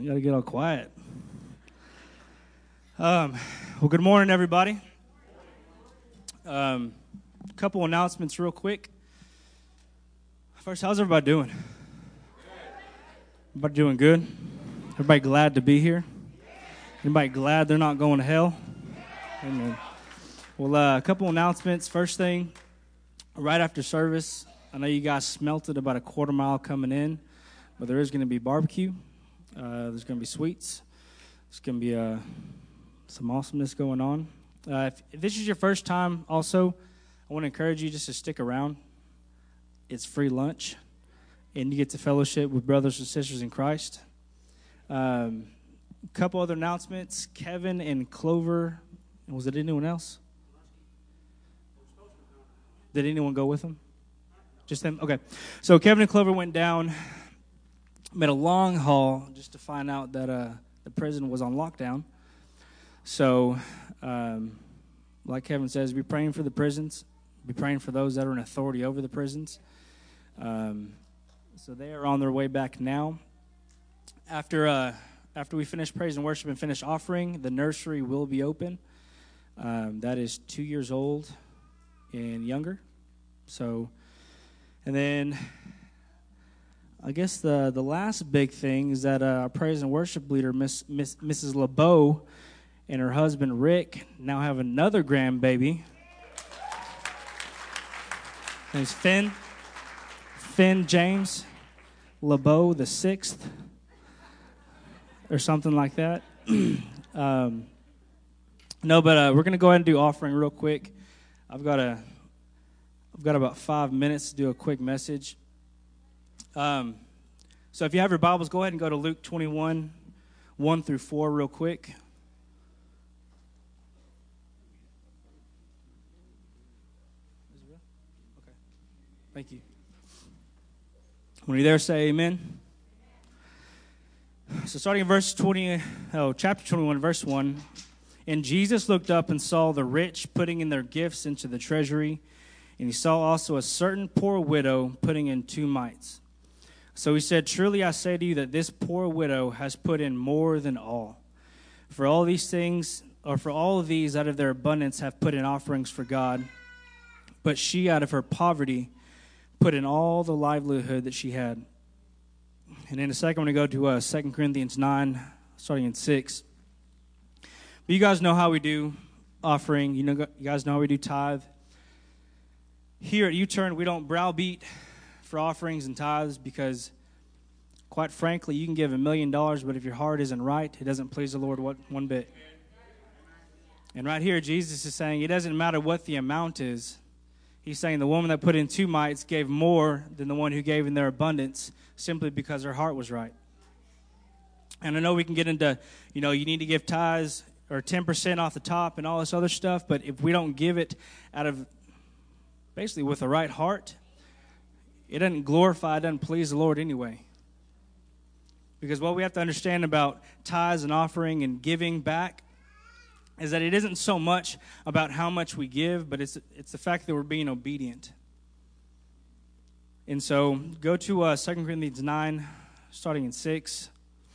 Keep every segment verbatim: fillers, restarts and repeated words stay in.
You gotta get all quiet. Um, well, good morning, everybody. Um, a couple announcements real quick. First, how's everybody doing? Everybody doing good? Everybody glad to be here? Anybody glad they're not going to hell? Amen. Well, uh, a couple announcements. First thing, right after service, I know you guys smelt it about a quarter mile coming in, but there is going to be barbecue. Uh, there's going to be sweets. There's going to be uh, some awesomeness going on. Uh, if, if this is your first time, also, I want to encourage you just to stick around. It's free lunch, and you get to fellowship with brothers and sisters in Christ. Um, a couple other announcements. Kevin and Clover. Was it anyone else? Did anyone go with them? Just them? Okay. So Kevin and Clover went down, made a long haul just to find out that uh, the prison was on lockdown. So, um, like Kevin says, be praying for the prisons. Be praying for those that are in authority over the prisons. Um, so they are on their way back now. After uh, after we finish praise and worship and finish offering, the nursery will be open. Um, that is two years old and younger. So, and then I guess the, the last big thing is that uh, our praise and worship leader, Miss, Miss Missus LeBeau, and her husband Rick now have another grandbaby. His name's Finn. Finn James LeBeau the sixth, or something like that. um, no, but uh, we're gonna go ahead and do offering real quick. I've got a, I've got about five minutes to do a quick message. Um, so if you have your Bibles, go ahead and go to Luke twenty-one, one through four real quick. Okay. Thank you. When you're there, say amen. So starting in verse twenty, oh, chapter twenty-one, verse one. And Jesus looked up and saw the rich putting in their gifts into the treasury, and he saw also a certain poor widow putting in two mites. So he said, truly I say to you that this poor widow has put in more than all. For all these things, or for all of these out of their abundance have put in offerings for God. But she out of her poverty put in all the livelihood that she had. And in a second, I'm going to go to uh, Second Corinthians nine, starting in six. But you guys know how we do offering. You know, you guys know how we do tithe. Here at U-Turn, we don't browbeat for offerings and tithes because, quite frankly, you can give a million dollars, but if your heart isn't right, it doesn't please the Lord one bit. And right here, Jesus is saying it doesn't matter what the amount is. He's saying the woman that put in two mites gave more than the one who gave in their abundance simply because her heart was right. And I know we can get into, you know, you need to give tithes or ten percent off the top and all this other stuff, but if we don't give it out of basically with the right heart, it doesn't glorify, it doesn't please the Lord anyway. Because what we have to understand about tithes and offering and giving back is that it isn't so much about how much we give, but it's it's the fact that we're being obedient. And so go to uh, Second Corinthians nine, starting in six.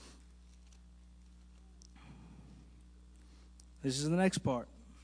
This is the next part.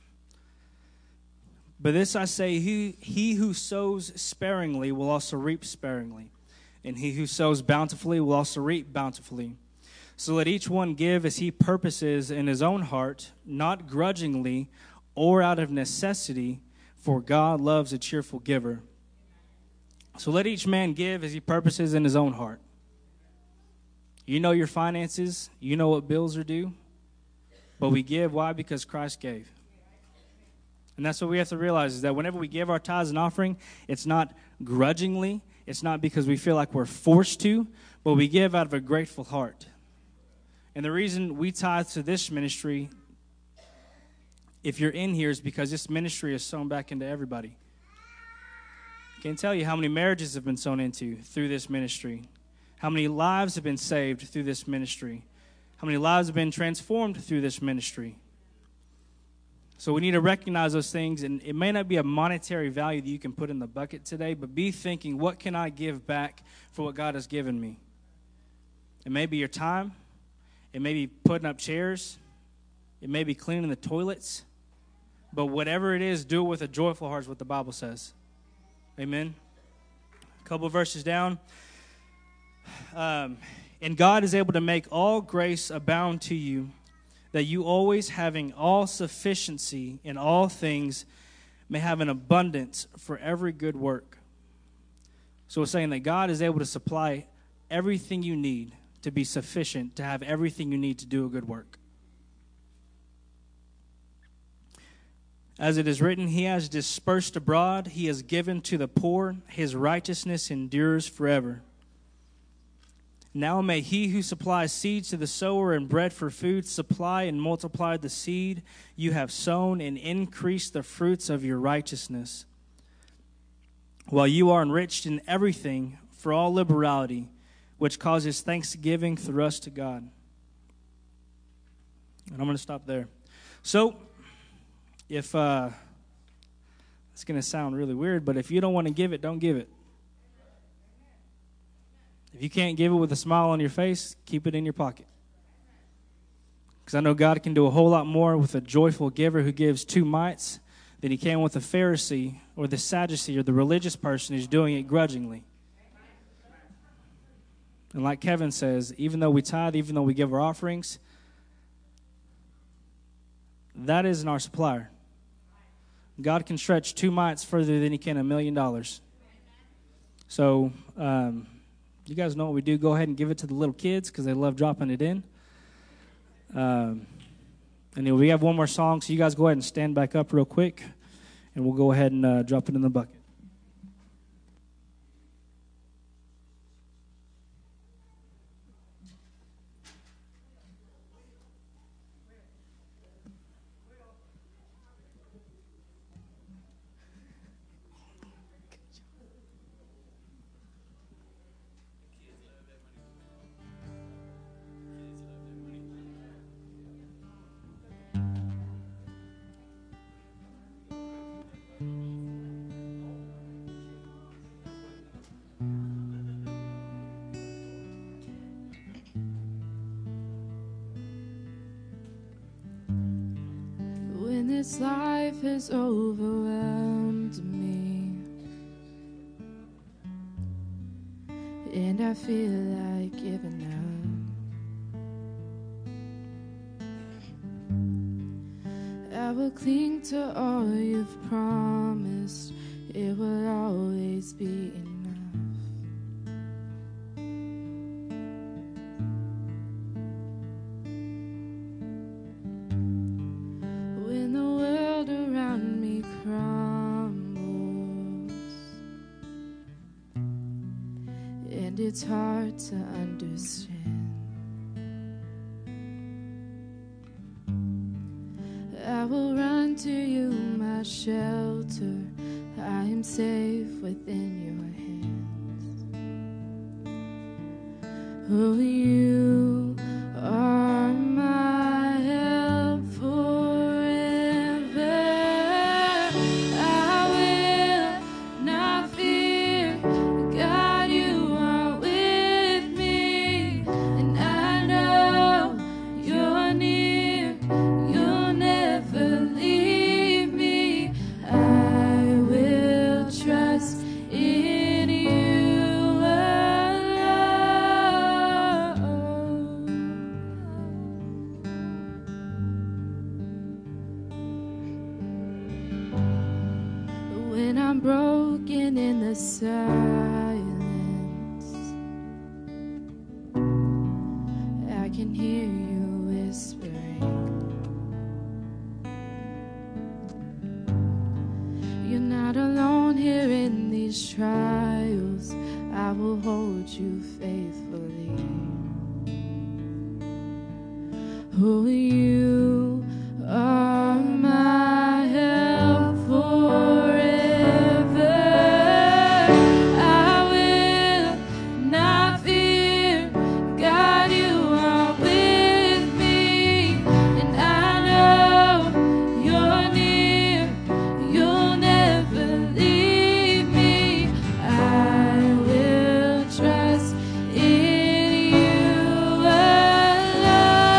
But this I say, he, he who sows sparingly will also reap sparingly, and he who sows bountifully will also reap bountifully. So let each one give as he purposes in his own heart, not grudgingly or out of necessity, for God loves a cheerful giver. So let each man give as he purposes in his own heart. You know your finances, you know what bills are due, but we give, why? Because Christ gave. And that's what we have to realize is that whenever we give our tithes and offering, it's not grudgingly, it's not because we feel like we're forced to, but we give out of a grateful heart. And the reason we tithe to this ministry, if you're in here, is because this ministry is sown back into everybody. I can't tell you how many marriages have been sown into through this ministry, how many lives have been saved through this ministry, how many lives have been transformed through this ministry. So we need to recognize those things, and it may not be a monetary value that you can put in the bucket today, but be thinking, what can I give back for what God has given me? It may be your time. It may be putting up chairs. It may be cleaning the toilets. But whatever it is, do it with a joyful heart is what the Bible says. Amen. A couple of verses down. Um, and God is able to make all grace abound to you, that you always having all sufficiency in all things may have an abundance for every good work. So it's saying that God is able to supply everything you need to be sufficient, to have everything you need to do a good work. As it is written, he has dispersed abroad, he has given to the poor, his righteousness endures forever. Now may he who supplies seeds to the sower and bread for food supply and multiply the seed you have sown and increase the fruits of your righteousness, while you are enriched in everything for all liberality, which causes thanksgiving through us to God. And I'm going to stop there. So, if, uh, it's going to sound really weird, but if you don't want to give it, don't give it. If you can't give it with a smile on your face, keep it in your pocket. Because I know God can do a whole lot more with a joyful giver who gives two mites than he can with a Pharisee or the Sadducee or the religious person who's doing it grudgingly. And like Kevin says, even though we tithe, even though we give our offerings, that isn't our supplier. God can stretch two mites further than he can a million dollars. So, um, you guys know what we do. Go ahead and give it to the little kids because they love dropping it in. Um, and we have one more song, so you guys go ahead and stand back up real quick, and we'll go ahead and uh, drop it in the bucket. When this life has overwhelmed me and I feel like giving up, I will cling to all you've promised. It will always be enough. When the world around me crumbles and it's hard to understand, I will run to you, my shelter. I am safe within your hands. Oh, you are my help forever. I will not fear. God, you are with me, and I know you're near. You'll never leave me. I will trust in you alone. When I'm broken in the silence, I can hear you whispering. You're not alone here in these trials. I will hold you faithfully. Oh, you are my help forever. I will not fear. God, you are with me, and I know you're near. You'll never leave me. I will trust in you alone.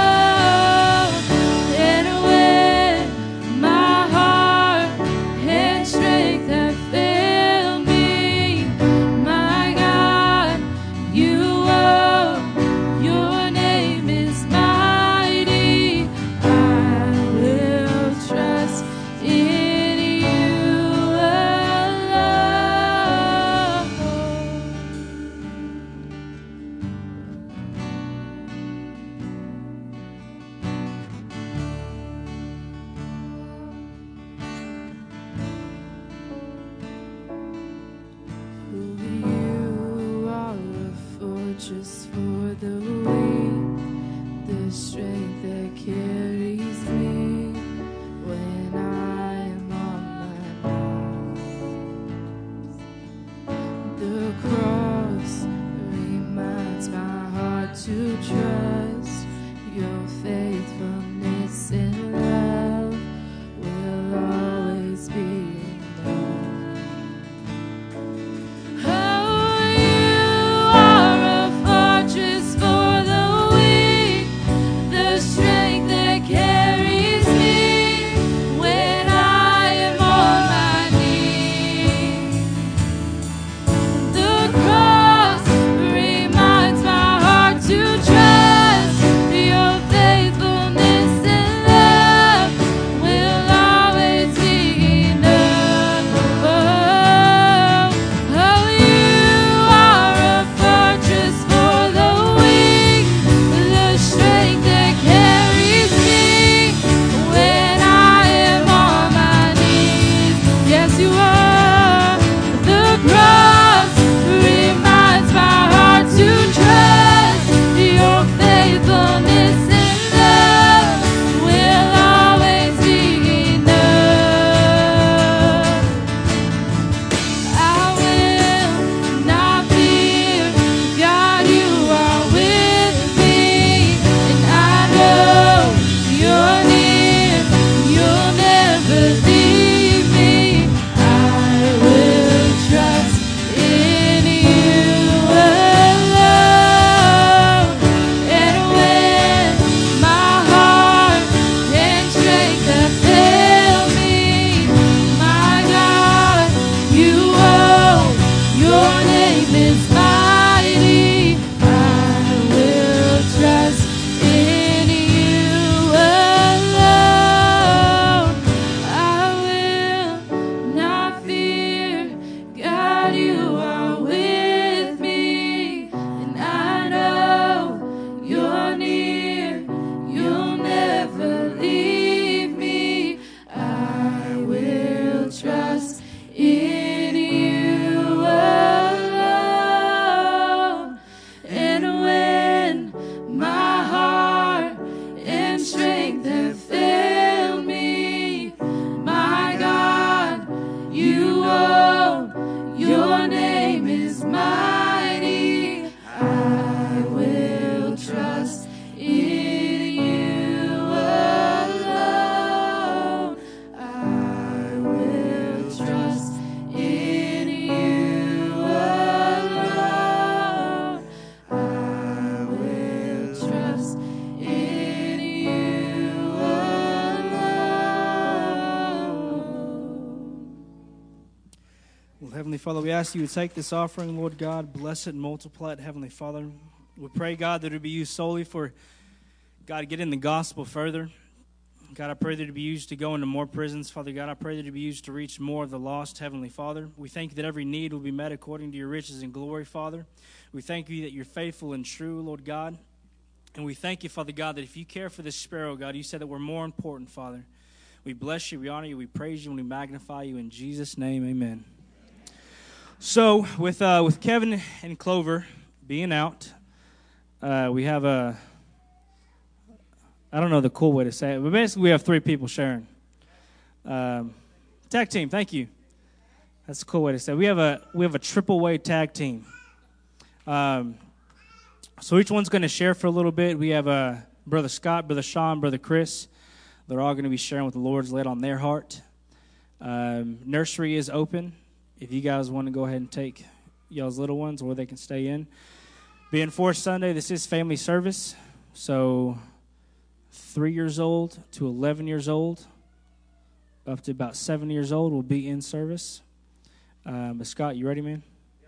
God, you are with me, and I know you're near. You'll never leave me. I will trust in you alone. And when my heart and strength have failed me, my God, you own. Your name is mighty. I will trust in you alone. I will trust in you alone. I will trust in you alone. Well, Heavenly Father, we ask you to take this offering, Lord God, bless it and multiply it, Heavenly Father. We pray, God, that it be used solely for, God, getting the gospel further. God, I pray that it be used to go into more prisons, Father God. I pray that it be used to reach more of the lost, Heavenly Father. We thank you that every need will be met according to your riches and glory, Father. We thank you that you're faithful and true, Lord God. And we thank you, Father God, that if you care for this sparrow, God, you said that we're more important, Father. We bless you, we honor you, we praise you, and we magnify you. In Jesus' name, amen. So, with uh, with Kevin and Clover being out, uh, we have a, I don't know the cool way to say it, but basically we have three people sharing. Um, tag team, thank you. That's a cool way to say it. We have a, we have a triple way tag team. Um, so each one's going to share for a little bit. We have uh, Brother Scott, Brother Sean, Brother Chris. They're all going to be sharing what the Lord's laid on their heart. Um, nursery is open. If you guys want to go ahead and take y'all's little ones, or they can stay in. Being Fourth Sunday, this is family service. So three years old to eleven years old, up to about seven years old will be in service. Um, but Scott, you ready, man?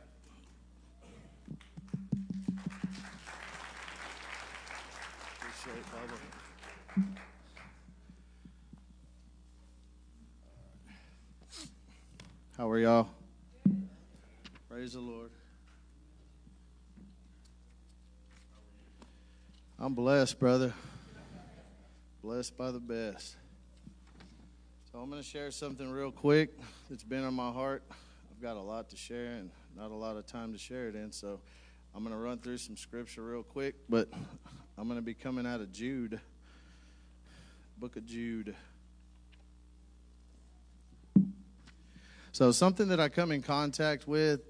Appreciate it, Bubba. How are y'all? Praise the Lord. I'm blessed, brother. Blessed by the best. So I'm going to share something real quick that's been on my heart. I've got a lot to share and not a lot of time to share it in, so I'm going to run through some scripture real quick, but I'm going to be coming out of Jude, book of Jude. So something that I come in contact with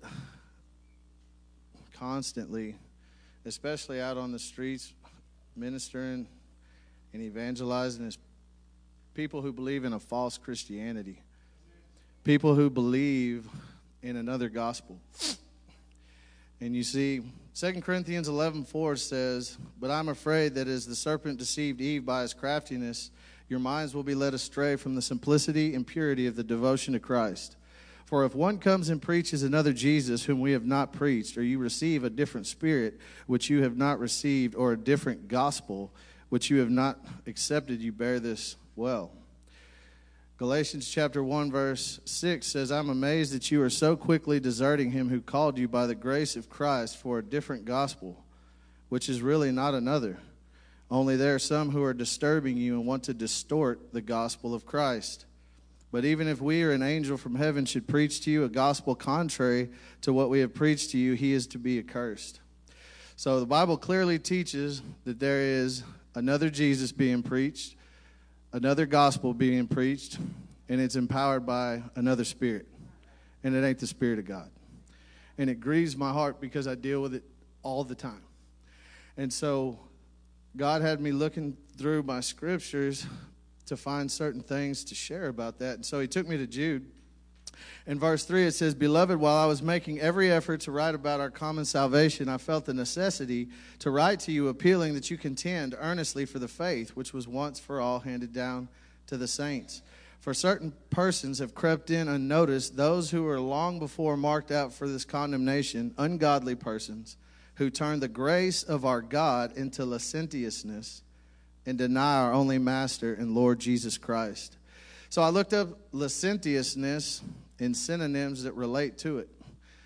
constantly, especially out on the streets, ministering and evangelizing, is people who believe in a false Christianity. People who believe in another gospel. And you see, Second Corinthians eleven four says, "But I'm afraid that as the serpent deceived Eve by his craftiness, your minds will be led astray from the simplicity and purity of the devotion to Christ. For if one comes and preaches another Jesus whom we have not preached, or you receive a different spirit which you have not received, or a different gospel which you have not accepted, you bear this well." Galatians chapter one verse six says, "I'm amazed that you are so quickly deserting him who called you by the grace of Christ for a different gospel, which is really not another. Only there are some who are disturbing you and want to distort the gospel of Christ. But even if we or an angel from heaven should preach to you a gospel contrary to what we have preached to you, he is to be accursed." So the Bible clearly teaches that there is another Jesus being preached, another gospel being preached, and it's empowered by another spirit. And it ain't the Spirit of God. And it grieves my heart because I deal with it all the time. And so God had me looking through my scriptures to find certain things to share about that. And so he took me to Jude. In verse three, it says, "Beloved, while I was making every effort to write about our common salvation, I felt the necessity to write to you, appealing that you contend earnestly for the faith which was once for all handed down to the saints. For certain persons have crept in unnoticed, those who were long before marked out for this condemnation, ungodly persons, who turn the grace of our God into licentiousness and deny our only Master and Lord Jesus Christ." So I looked up licentiousness and synonyms that relate to it.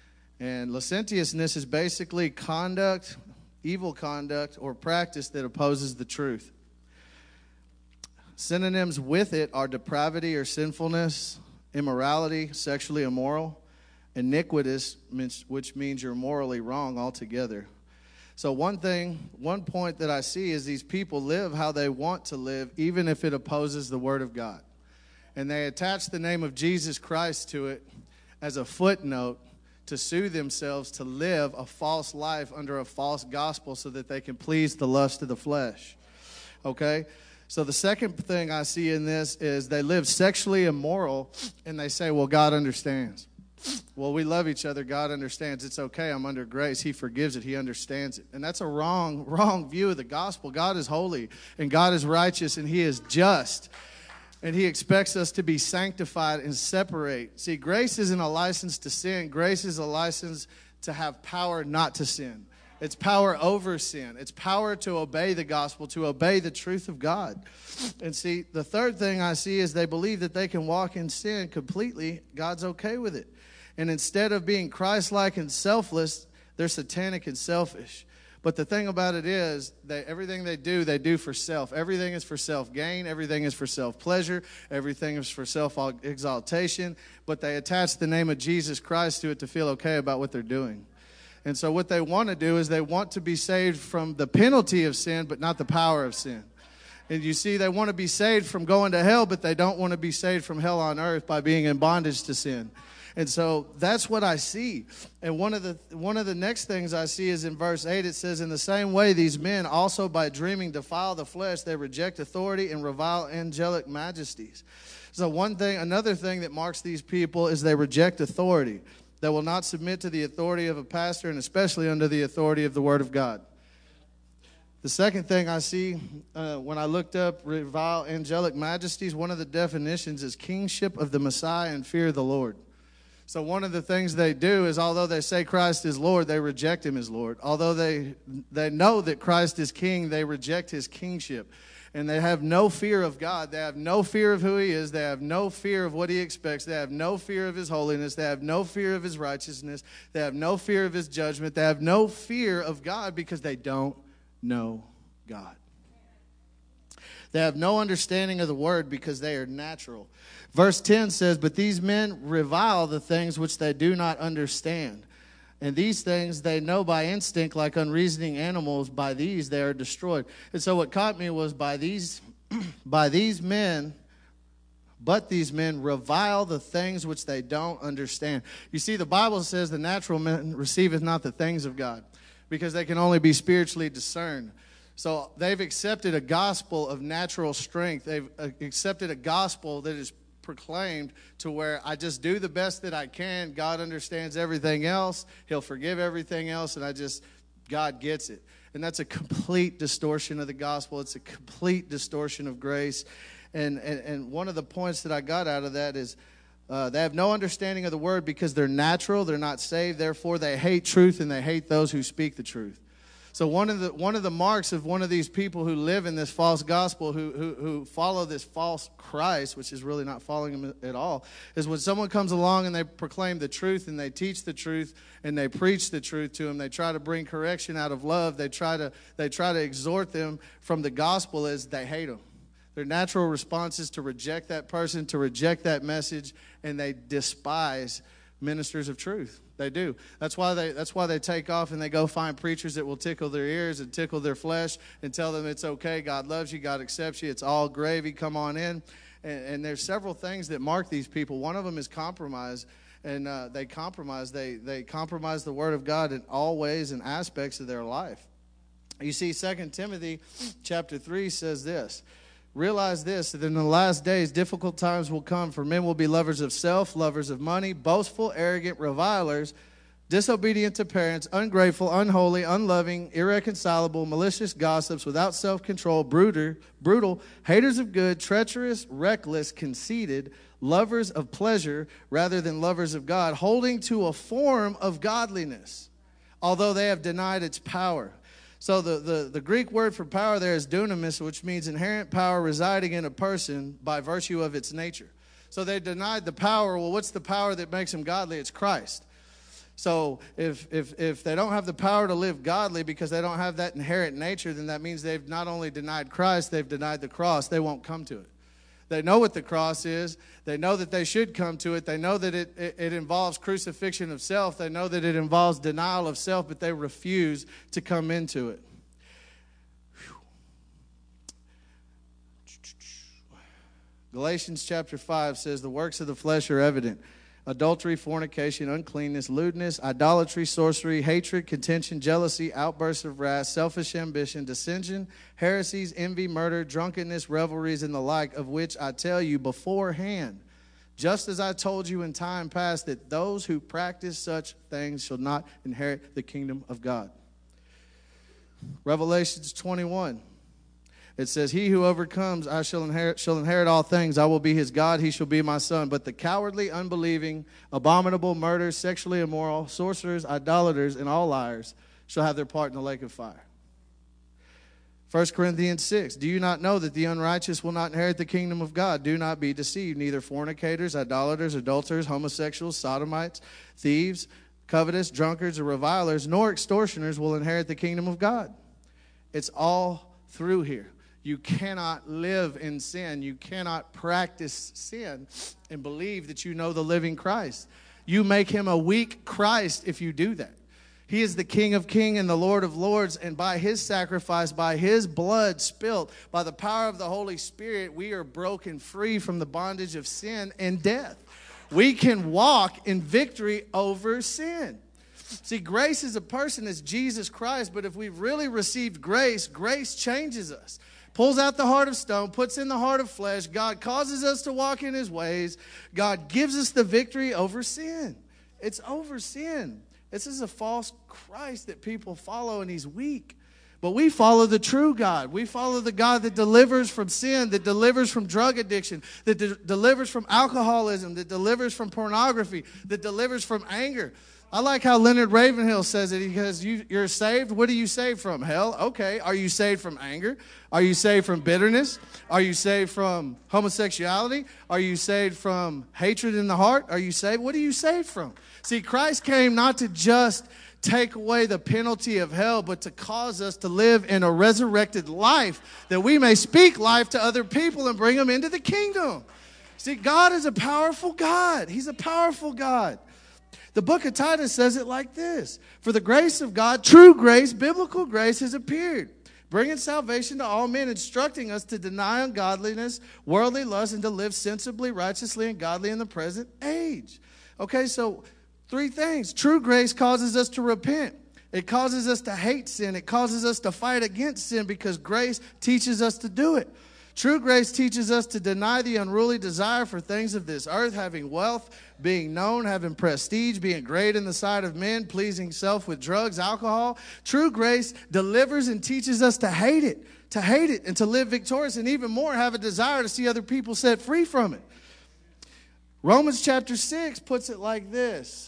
And licentiousness is basically conduct, evil conduct, or practice that opposes the truth. Synonyms with it are depravity or sinfulness, immorality, sexually immoral, iniquitous, which means you're morally wrong altogether. So one thing, one point that I see is these people live how they want to live, even if it opposes the Word of God. And they attach the name of Jesus Christ to it as a footnote to sue themselves to live a false life under a false gospel so that they can please the lust of the flesh. Okay? So the second thing I see in this is they live sexually immoral, and they say, well, God understands. Well, we love each other. God understands. It's okay. I'm under grace. He forgives it. He understands it. And that's a wrong, wrong view of the gospel. God is holy, and God is righteous, and He is just. And He expects us to be sanctified and separate. See, grace isn't a license to sin. Grace is a license to have power not to sin. It's power over sin. It's power to obey the gospel, to obey the truth of God. And see, the third thing I see is they believe that they can walk in sin completely. God's okay with it. And instead of being Christ-like and selfless, they're satanic and selfish. But the thing about it is, they, everything they do, they do for self. Everything is for self-gain. Everything is for self-pleasure. Everything is for self-exaltation. But they attach the name of Jesus Christ to it to feel okay about what they're doing. And so what they want to do is they want to be saved from the penalty of sin, but not the power of sin. And you see, they want to be saved from going to hell, but they don't want to be saved from hell on earth by being in bondage to sin. And so that's what I see. And one of the one of the next things I see is in verse eight. It says, in the same way, these men also by dreaming defile the flesh. They reject authority and revile angelic majesties. So one thing, another thing that marks these people is they reject authority. They will not submit to the authority of a pastor, and especially under the authority of the Word of God. The second thing I see uh, when I looked up revile angelic majesties, one of the definitions is kingship of the Messiah and fear of the Lord. So one of the things they do is, although they say Christ is Lord, they reject Him as Lord. Although they they know that Christ is King, they reject His kingship. And they have no fear of God. They have no fear of who He is. They have no fear of what He expects. They have no fear of His holiness. They have no fear of His righteousness. They have no fear of His judgment. They have no fear of God because they don't know God. They have no understanding of the Word because they are natural. Verse ten says, but these men revile the things which they do not understand. And these things they know by instinct, like unreasoning animals. By these they are destroyed. And so what caught me was by these, by these men, but these men revile the things which they don't understand. You see, the Bible says the natural man receiveth not the things of God, because they can only be spiritually discerned. So they've accepted a gospel of natural strength. They've accepted a gospel that is proclaimed to where I just do the best that I can. God understands everything else. He'll forgive everything else. And I just, God gets it. And that's a complete distortion of the gospel. It's a complete distortion of grace. And, and, and one of the points that I got out of that is uh, they have no understanding of the word because they're natural. They're not saved. Therefore, they hate truth and they hate those who speak the truth. So one of the one of the marks of one of these people who live in this false gospel, who, who who follow this false Christ, which is really not following him at all, is when someone comes along and they proclaim the truth and they teach the truth and they preach the truth to them. They try to bring correction out of love. They try to they try to exhort them from the gospel as they hate them. Their natural response is to reject that person, to reject that message, and they despise ministers of truth. They do. That's why they that's why they take off and they go find preachers that will tickle their ears and tickle their flesh and tell them it's okay, God loves you, God accepts you, it's all gravy, come on in. And, and there's several things that mark these people. One of them is compromise. And uh, they compromise. They, they compromise the Word of God in all ways and aspects of their life. You see, Second Timothy chapter three says this. Realize this, that in the last days difficult times will come, for men will be lovers of self, lovers of money, boastful, arrogant, revilers, disobedient to parents, ungrateful, unholy, unloving, irreconcilable, malicious gossips, without self-control, brutal, brutal, haters of good, treacherous, reckless, conceited, lovers of pleasure rather than lovers of God, holding to a form of godliness, although they have denied its power. So the, the, the Greek word for power there is dunamis, which means inherent power residing in a person by virtue of its nature. So they denied the power. Well, what's the power that makes them godly? It's Christ. So if, if, if they don't have the power to live godly because they don't have that inherent nature, then that means they've not only denied Christ, they've denied the cross. They won't come to it. They know what the cross is. They know that they should come to it. They know that it, it, it involves crucifixion of self. They know that it involves denial of self, but they refuse to come into it. Whew. Galatians chapter five says, the works of the flesh are evident: adultery, fornication, uncleanness, lewdness, idolatry, sorcery, hatred, contention, jealousy, outbursts of wrath, selfish ambition, dissension, heresies, envy, murder, drunkenness, revelries, and the like, of which I tell you beforehand, just as I told you in time past, that those who practice such things shall not inherit the kingdom of God. Revelations twenty-one. It says, he who overcomes, I shall inherit, shall inherit all things. I will be his God, he shall be my son. But the cowardly, unbelieving, abominable, murderers, sexually immoral, sorcerers, idolaters, and all liars shall have their part in the lake of fire. First Corinthians six, do you not know that the unrighteous will not inherit the kingdom of God? Do not be deceived. Neither fornicators, idolaters, adulterers, homosexuals, sodomites, thieves, covetous, drunkards, or revilers, nor extortioners will inherit the kingdom of God. It's all through here. You cannot live in sin. You cannot practice sin and believe that you know the living Christ. You make him a weak Christ if you do that. He is the King of kings and the Lord of lords, and by his sacrifice, by his blood spilt, by the power of the Holy Spirit, we are broken free from the bondage of sin and death. We can walk in victory over sin. See, grace is a person, as Jesus Christ, but if we've really received grace, grace changes us. Pulls out the heart of stone, puts in the heart of flesh. God causes us to walk in his ways. God gives us the victory over sin. It's over sin. This is a false Christ that people follow, and he's weak. But we follow the true God. We follow the God that delivers from sin, that delivers from drug addiction, that de- delivers from alcoholism, that delivers from pornography, that delivers from anger. I like how Leonard Ravenhill says it. He goes, you, you're saved? What are you saved from? Hell? Okay. Are you saved from anger? Are you saved from bitterness? Are you saved from homosexuality? Are you saved from hatred in the heart? Are you saved? What are you saved from? See, Christ came not to just take away the penalty of hell, but to cause us to live in a resurrected life, that we may speak life to other people and bring them into the kingdom. See, God is a powerful God. He's a powerful God. The book of Titus says it like this: for the grace of God, true grace, biblical grace, has appeared, bringing salvation to all men, instructing us to deny ungodliness, worldly lust, and to live sensibly, righteously, and godly in the present age. Okay, so three things. True grace causes us to repent. It causes us to hate sin. It causes us to fight against sin because grace teaches us to do it. True grace teaches us to deny the unruly desire for things of this earth, having wealth, being known, having prestige, being great in the sight of men, pleasing self with drugs, alcohol. True grace delivers and teaches us to hate it, to hate it and to live victorious, and even more, have a desire to see other people set free from it. Romans chapter six puts it like this: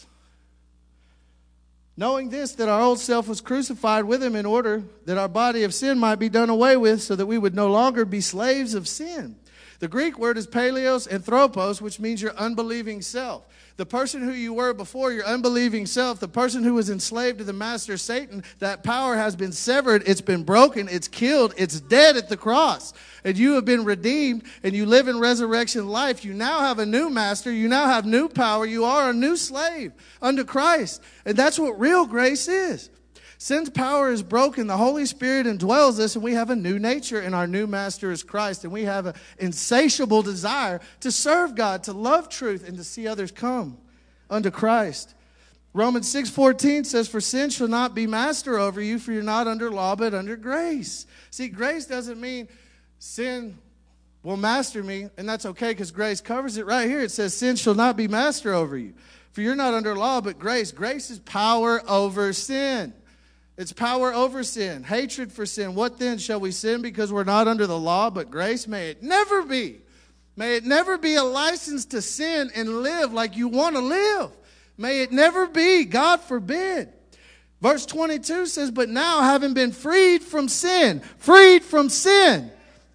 knowing this, that our old self was crucified with him in order that our body of sin might be done away with, so that we would no longer be slaves of sin. The Greek word is paleos anthropos, which means your unbelieving self. The person who you were before, your unbelieving self, the person who was enslaved to the master Satan, that power has been severed, it's been broken, it's killed, it's dead at the cross. And you have been redeemed, and you live in resurrection life. You now have a new master, you now have new power, you are a new slave under Christ. And that's what real grace is. Sin's power is broken, the Holy Spirit indwells us, and we have a new nature, and our new master is Christ. And we have an insatiable desire to serve God, to love truth, and to see others come unto Christ. Romans six fourteen says, for sin shall not be master over you, for you're not under law, but under grace. See, grace doesn't mean sin will master me, and that's okay because grace covers it right here. It says, sin shall not be master over you, for you're not under law, but grace. Grace is power over sin. It's power over sin, hatred for sin. What then? Shall we sin because we're not under the law, but grace? May it never be. May it never be a license to sin and live like you want to live. May it never be. God forbid. Verse twenty-two says, but now having been freed from sin, freed from sin.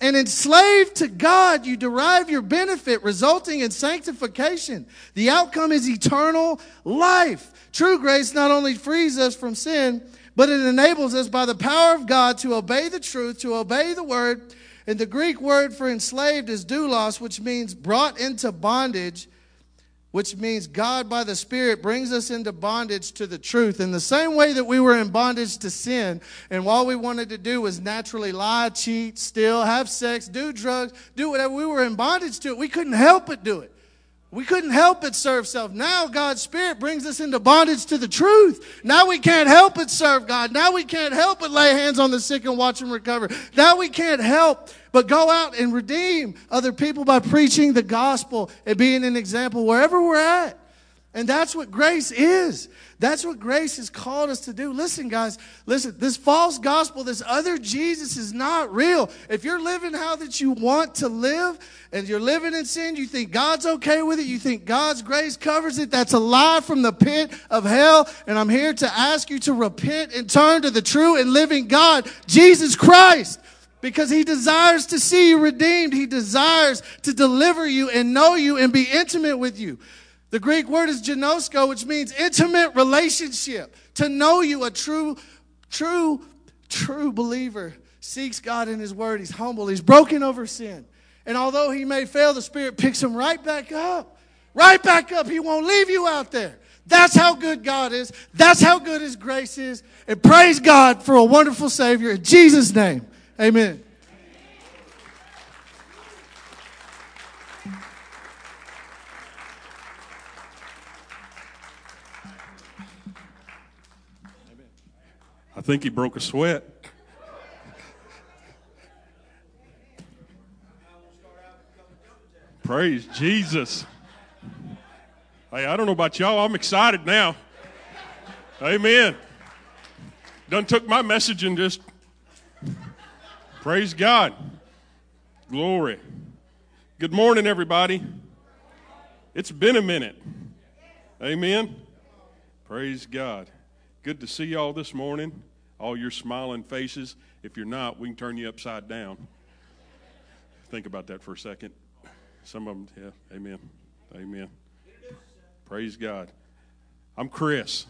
And enslaved to God, you derive your benefit, resulting in sanctification. The outcome is eternal life. True grace not only frees us from sin, but it enables us by the power of God to obey the truth, to obey the word. And the Greek word for enslaved is doulos, which means brought into bondage, which means God by the Spirit brings us into bondage to the truth. In the same way that we were in bondage to sin, and all we wanted to do was naturally lie, cheat, steal, have sex, do drugs, do whatever, we were in bondage to it. We couldn't help but do it. We couldn't help but serve self. Now God's Spirit brings us into bondage to the truth. Now we can't help but serve God. Now we can't help but lay hands on the sick and watch them recover. Now we can't help but go out and redeem other people by preaching the gospel and being an example wherever we're at. And that's what grace is. That's what grace has called us to do. Listen, guys, listen, this false gospel, this other Jesus is not real. If you're living how that you want to live and you're living in sin, you think God's okay with it, you think God's grace covers it, that's a lie from the pit of hell. And I'm here to ask you to repent and turn to the true and living God, Jesus Christ. Because he desires to see you redeemed. He desires to deliver you and know you and be intimate with you. The Greek word is ginosko, which means intimate relationship. To know you, a true, true, true believer seeks God in his word. He's humble. He's broken over sin. And although he may fail, the Spirit picks him right back up. Right back up. He won't leave you out there. That's how good God is. That's how good his grace is. And praise God for a wonderful Savior. In Jesus' name, amen. I think he broke a sweat. Praise Jesus. Hey, I don't know about y'all. I'm excited now. Amen. Done took my message and just praise God. Glory. Good morning, everybody. It's been a minute. Amen. Praise God. Good to see y'all this morning. All your smiling faces. If you're not, we can turn you upside down. Think about that for a second. Some of them, yeah, amen. Amen. Praise God. I'm Chris.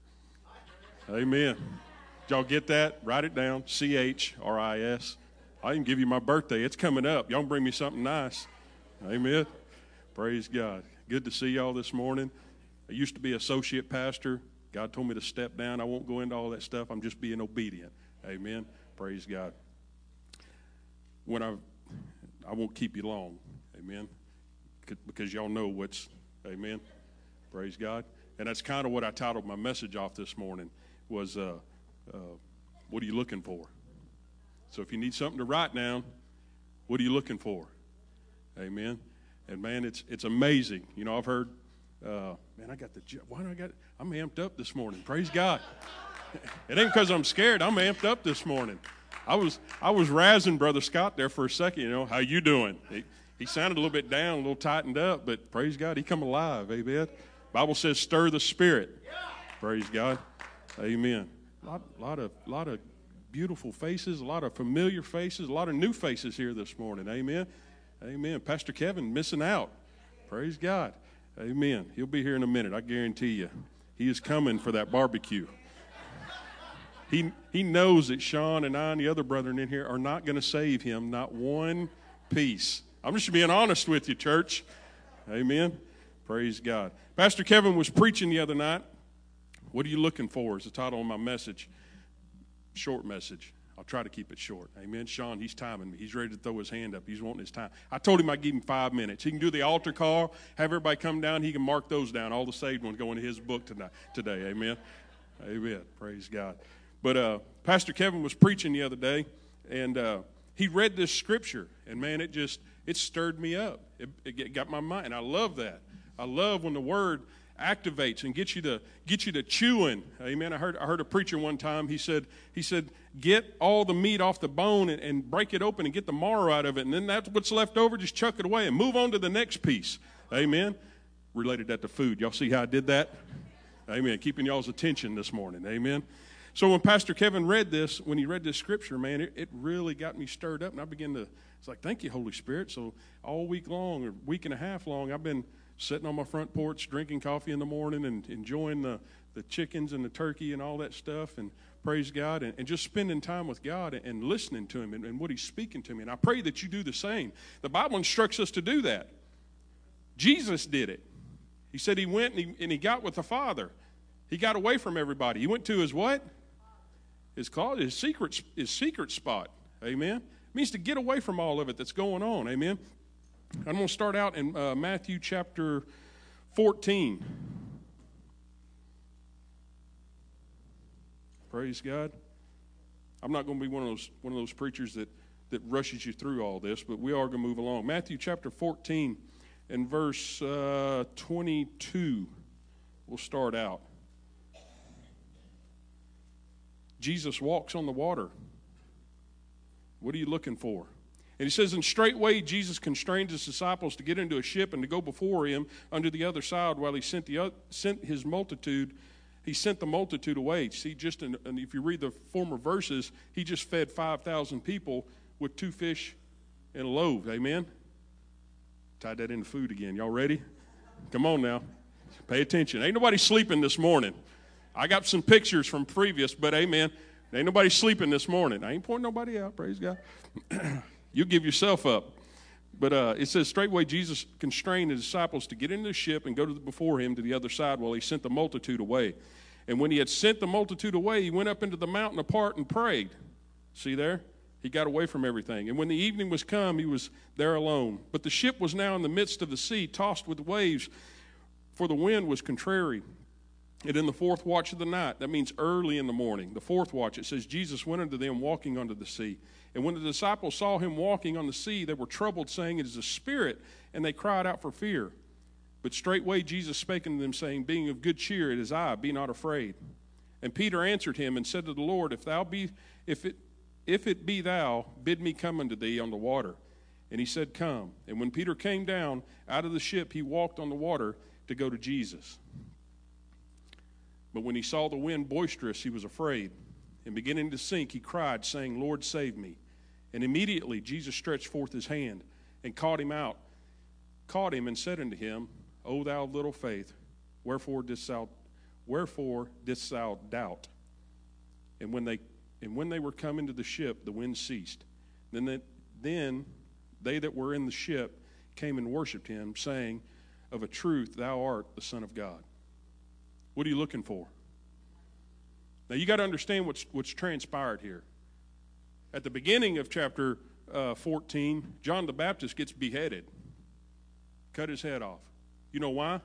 Amen. Did y'all get that? Write it down. C H R I S. I can give you my birthday. It's coming up. Y'all can bring me something nice. Amen. Praise God. Good to see y'all this morning. I used to be associate pastor. God told me to step down. I won't go into all that stuff. I'm just being obedient. Amen. Praise God. When I, I won't keep you long. Amen. Because y'all know what's, amen. Praise God. And that's kind of what I titled my message off this morning was, uh, uh, what are you looking for? So if you need something to write down, what are you looking for? Amen. And man, it's it's amazing. You know, I've heard, uh, man, I got the, why do I got, I'm amped up this morning. Praise God. It ain't because I'm scared. I'm amped up this morning. I was I was razzing Brother Scott there for a second, you know, how you doing? He, he sounded a little bit down, a little tightened up, but praise God, he come alive. Amen. Bible says stir the spirit. Praise God. Amen. A lot, lot of lot of beautiful faces, a lot of familiar faces, a lot of new faces here this morning. Amen. Amen. Pastor Kevin missing out. Praise God. Amen. He'll be here in a minute. I guarantee you. He is coming for that barbecue. He he knows that Sean and I and the other brethren in here are not going to save him, not one piece. I'm just being honest with you, church. Amen. Praise God. Pastor Kevin was preaching the other night. What are you looking for is the title of my message. Short message. I'll try to keep it short. Amen. Sean, he's timing me. He's ready to throw his hand up. He's wanting his time. I told him I'd give him five minutes. He can do the altar call, have everybody come down. He can mark those down. All the saved ones go into his book tonight, today. Amen. Amen. Praise God. But uh, Pastor Kevin was preaching the other day, and uh, he read this scripture, and man, it just, it stirred me up. It, it got my mind. I love that. I love when the word activates and gets you to get you to chewing. Amen. I heard I heard a preacher one time. He said he said get all the meat off the bone and, and break it open and get the marrow out of it, and then that's what's left over. Just chuck it away and move on to the next piece. Amen. Related that to food. Y'all see how I did that? Amen. Keeping y'all's attention this morning. Amen. So when Pastor Kevin read this, when he read this scripture, man, it, it really got me stirred up. And I began to, it's like, thank you, Holy Spirit. So all week long, or week and a half long, I've been sitting on my front porch, drinking coffee in the morning and enjoying the, the chickens and the turkey and all that stuff. And praise God. And, and just spending time with God and, and listening to him and, and what he's speaking to me. And I pray that you do the same. The Bible instructs us to do that. Jesus did it. He said he went and he, and he got with the Father. He got away from everybody. He went to his what? His closet, his secret, his secret spot. Amen. It means to get away from all of it that's going on. Amen. I'm going to start out in uh, Matthew chapter fourteen. Praise God. I'm not going to be one of those one of those preachers that, that rushes you through all this, but we are going to move along. Matthew chapter fourteen and verse uh, twenty-two. We'll start out. Jesus walks on the water. What are you looking for? And he says, and straightway Jesus constrained his disciples to get into a ship and to go before him unto the other side while he sent the sent his multitude. He sent the multitude away. See, just in, and if you read the former verses, he just fed five thousand people with two fish and a loaf. Amen? Tied that into food again. Y'all ready? Come on now. Pay attention. Ain't nobody sleeping this morning. I got some pictures from previous, but amen. Ain't nobody sleeping this morning. I ain't pointing nobody out. Praise God. You give yourself up. But uh, it says, straightway Jesus constrained his disciples to get into the ship and go to the, before him to the other side while he sent the multitude away. And when he had sent the multitude away, he went up into the mountain apart and prayed. See there? He got away from everything. And when the evening was come, he was there alone. But the ship was now in the midst of the sea, tossed with waves, for the wind was contrary. And in the fourth watch of the night, that means early in the morning, the fourth watch, it says, Jesus went unto them walking unto the sea. And when the disciples saw him walking on the sea, they were troubled, saying, it is a spirit, and they cried out for fear. But straightway Jesus spake unto them, saying, being of good cheer, it is I, be not afraid. And Peter answered him and said to the Lord, If thou be, if it, if it be thou, bid me come unto thee on the water. And he said, Come. And when Peter came down out of the ship, he walked on the water to go to Jesus. But when he saw the wind boisterous, he was afraid. And beginning to sink, he cried, saying, Lord, save me. And immediately Jesus stretched forth his hand and caught him out, caught him and said unto him, O thou of little faith, wherefore didst thou, wherefore didst thou doubt? And when they and when they were come into the ship, the wind ceased. Then they, then they that were in the ship came and worshipped him, saying, Of a truth thou art the Son of God. What are you looking for? Now, you got to understand what's, what's transpired here. At the beginning of chapter uh, fourteen, John the Baptist gets beheaded, cut his head off. You know why?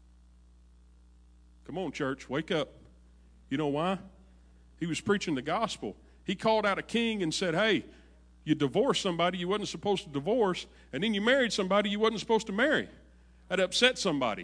Come on, church, wake up. You know why? He was preaching the gospel. He called out a king and said, hey, you divorced somebody you wasn't supposed to divorce, and then you married somebody you wasn't supposed to marry. That upset somebody.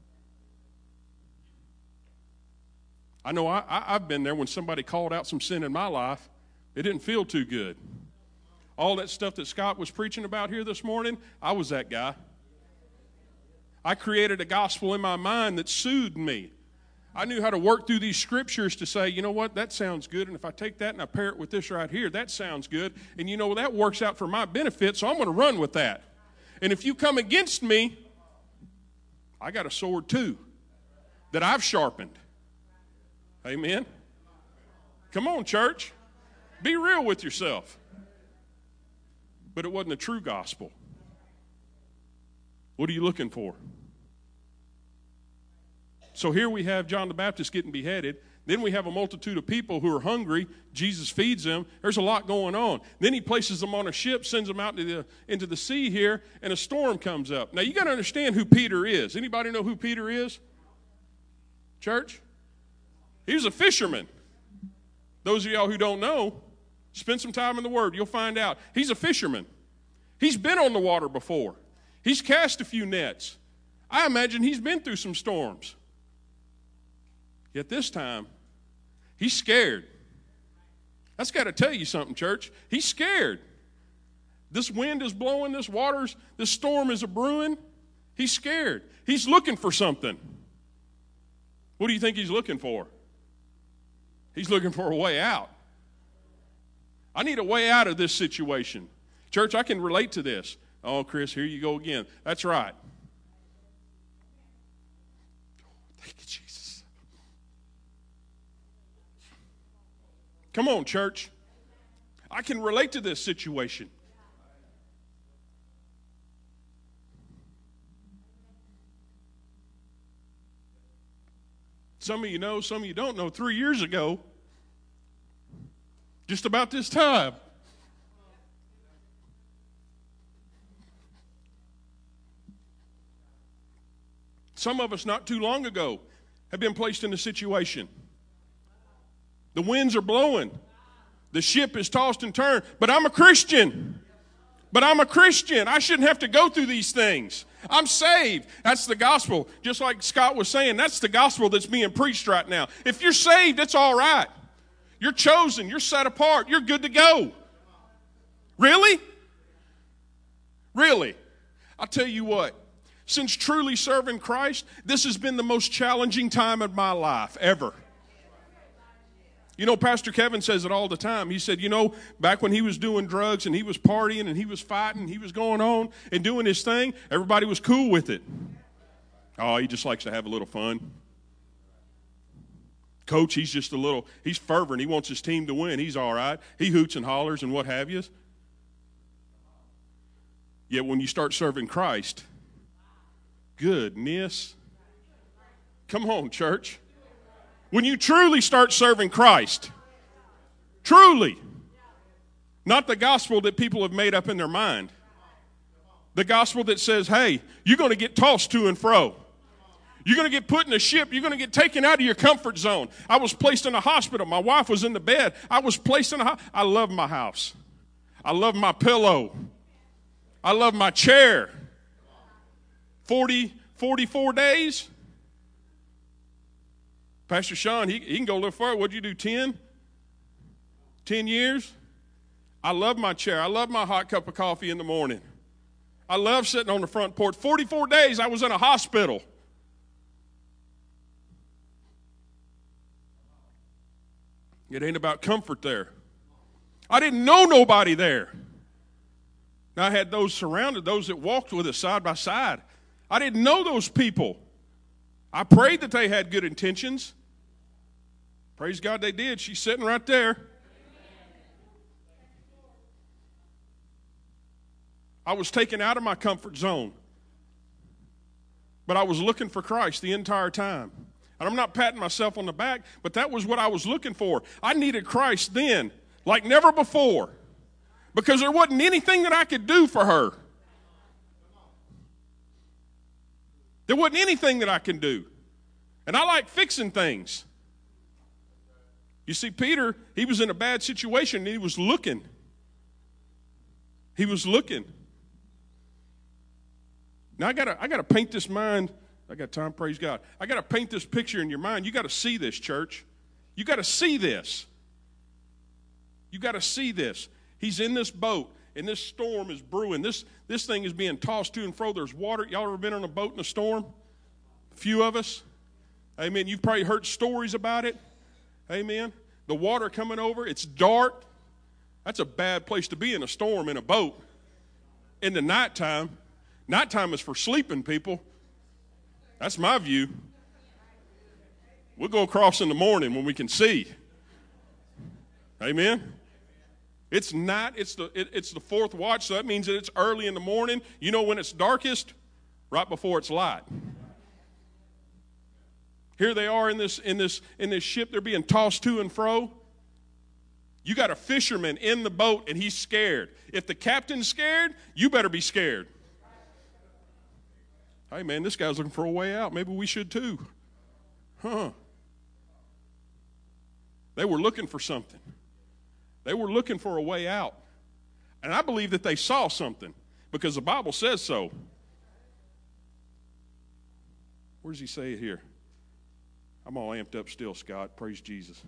I know I, I, I've been there when somebody called out some sin in my life. It didn't feel too good. All that stuff that Scott was preaching about here this morning, I was that guy. I created a gospel in my mind that soothed me. I knew how to work through these scriptures to say, you know what, that sounds good, and if I take that and I pair it with this right here, that sounds good, and you know, that works out for my benefit, so I'm going to run with that. And if you come against me, I got a sword too that I've sharpened. Amen? Come on, church. Be real with yourself. But it wasn't a true gospel. What are you looking for? So here we have John the Baptist getting beheaded. Then we have a multitude of people who are hungry. Jesus feeds them. There's a lot going on. Then he places them on a ship, sends them out into the, into the sea here, and a storm comes up. Now, you got to understand who Peter is. Anybody know who Peter is? Church? He was a fisherman. Those of y'all who don't know, spend some time in the Word. You'll find out. He's a fisherman. He's been on the water before. He's cast a few nets. I imagine he's been through some storms. Yet this time, he's scared. That's got to tell you something, church. He's scared. This wind is blowing, this water's, this storm is a brewing. He's scared. He's looking for something. What do you think he's looking for? He's looking for a way out. I need a way out of this situation. Church, I can relate to this. Oh, Chris, here you go again. That's right. Thank you, Jesus. Come on, church. I can relate to this situation. Some of you know, some of you don't know. Three years ago, just about this time, some of us not too long ago have been placed in a situation. The winds are blowing. The ship is tossed and turned. But I'm a Christian. But I'm a Christian. I shouldn't have to go through these things. I'm saved. That's the gospel. Just like Scott was saying, that's the gospel that's being preached right now. If you're saved, it's all right. You're chosen. You're set apart. You're good to go. Really? Really? I'll tell you what. Since truly serving Christ, this has been the most challenging time of my life ever. You know, Pastor Kevin says it all the time. He said, you know, back when he was doing drugs and he was partying and he was fighting, he was going on and doing his thing, everybody was cool with it. Oh, he just likes to have a little fun. Coach, he's just a little, he's fervent. He wants his team to win. He's all right. He hoots and hollers and what have you. Yet when you start serving Christ, goodness. Come on, church. When you truly start serving Christ, truly, not the gospel that people have made up in their mind, the gospel that says, hey, you're going to get tossed to and fro. You're going to get put in a ship. You're going to get taken out of your comfort zone. I was placed in a hospital. My wife was in the bed. I was placed in a house. I love my house. I love my pillow. I love my chair. forty, forty-four days. Pastor Sean, he, he can go a little further. What'd you do, ten? ten years? I love my chair. I love my hot cup of coffee in the morning. I love sitting on the front porch. forty-four days I was in a hospital. It ain't about comfort there. I didn't know nobody there. Now, I had those surrounded, those that walked with us side by side. I didn't know those people. I prayed that they had good intentions. Praise God they did. She's sitting right there. I was taken out of my comfort zone. But I was looking for Christ the entire time. And I'm not patting myself on the back, but that was what I was looking for. I needed Christ then, like never before. Because there wasn't anything that I could do for her. There wasn't anything that I can do. And I like fixing things. You see, Peter, he was in a bad situation and he was looking. He was looking. Now I gotta I gotta paint this mind. I got time, praise God. I gotta paint this picture in your mind. You gotta see this, church. You gotta see this. You gotta see this. He's in this boat, and this storm is brewing. This, this thing is being tossed to and fro. There's water. Y'all ever been on a boat in a storm? A few of us. Amen. You've probably heard stories about it. Amen. The water coming over. It's dark. That's a bad place to be in a storm in a boat. In the nighttime. Nighttime is for sleeping people. That's my view. We'll go across in the morning when we can see. Amen. It's night, it's the, it, it's the fourth watch, so that means that it's early in the morning. You know when it's darkest? Right before it's light. Here they are in this, in this, in this ship. They're being tossed to and fro. You got a fisherman in the boat, and he's scared. If the captain's scared, you better be scared. Hey, man, this guy's looking for a way out. Maybe we should too. Huh. They were looking for something. They were looking for a way out. And I believe that they saw something because the Bible says so. Where does he say it here? I'm all amped up still, Scott. Praise Jesus.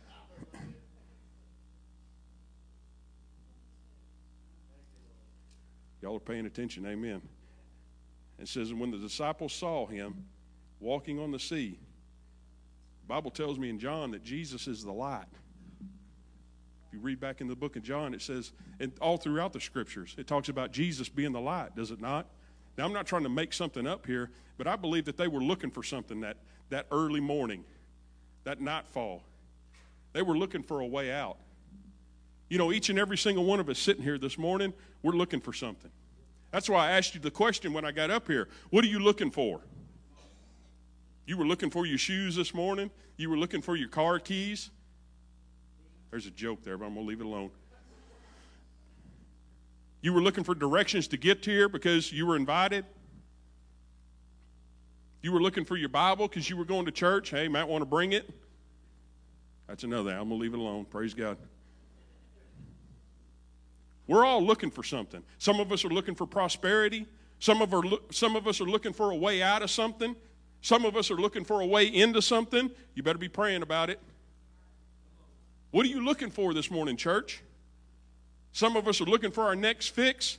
Y'all are paying attention. Amen. It says, and when the disciples saw him walking on the sea, The Bible tells me in John that Jesus is the light. If you read back in the book of John, it says, and all throughout the scriptures, it talks about Jesus being the light, does it not? Now, I'm not trying to make something up here, but I believe that they were looking for something that, that early morning, that nightfall. They were looking for a way out. You know, each and every single one of us sitting here this morning, we're looking for something. That's why I asked you the question when I got up here. What are you looking for? You were looking for your shoes this morning? You were looking for your car keys? There's a joke there, but I'm going to leave it alone. You were looking for directions to get here because you were invited? You were looking for your Bible because you were going to church? Hey, might want to bring it? That's another. I'm going to leave it alone. Praise God. We're all looking for something. Some of us are looking for prosperity. Some of, our, some of us are looking for a way out of something. Some of us are looking for a way into something. You better be praying about it. What are you looking for this morning, church? Some of us are looking for our next fix.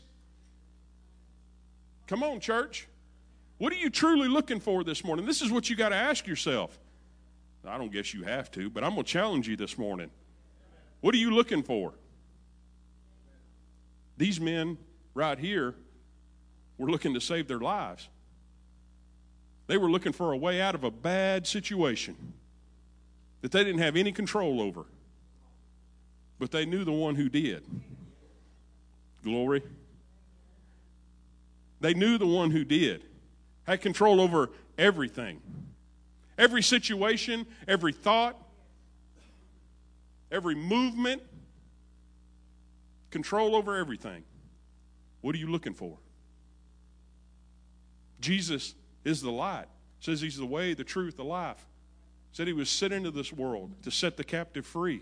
Come on, church. What are you truly looking for this morning? This is what you got to ask yourself. I don't guess you have to, but I'm going to challenge you this morning. What are you looking for? These men right here were looking to save their lives. They were looking for a way out of a bad situation that they didn't have any control over. But they knew the one who did. Glory. They knew the one who did. Had control over everything. Every situation, every thought, every movement. Control over everything. What are you looking for? Jesus is the light. Says he's the way, the truth, the life. Said he was sent into this world to set the captive free.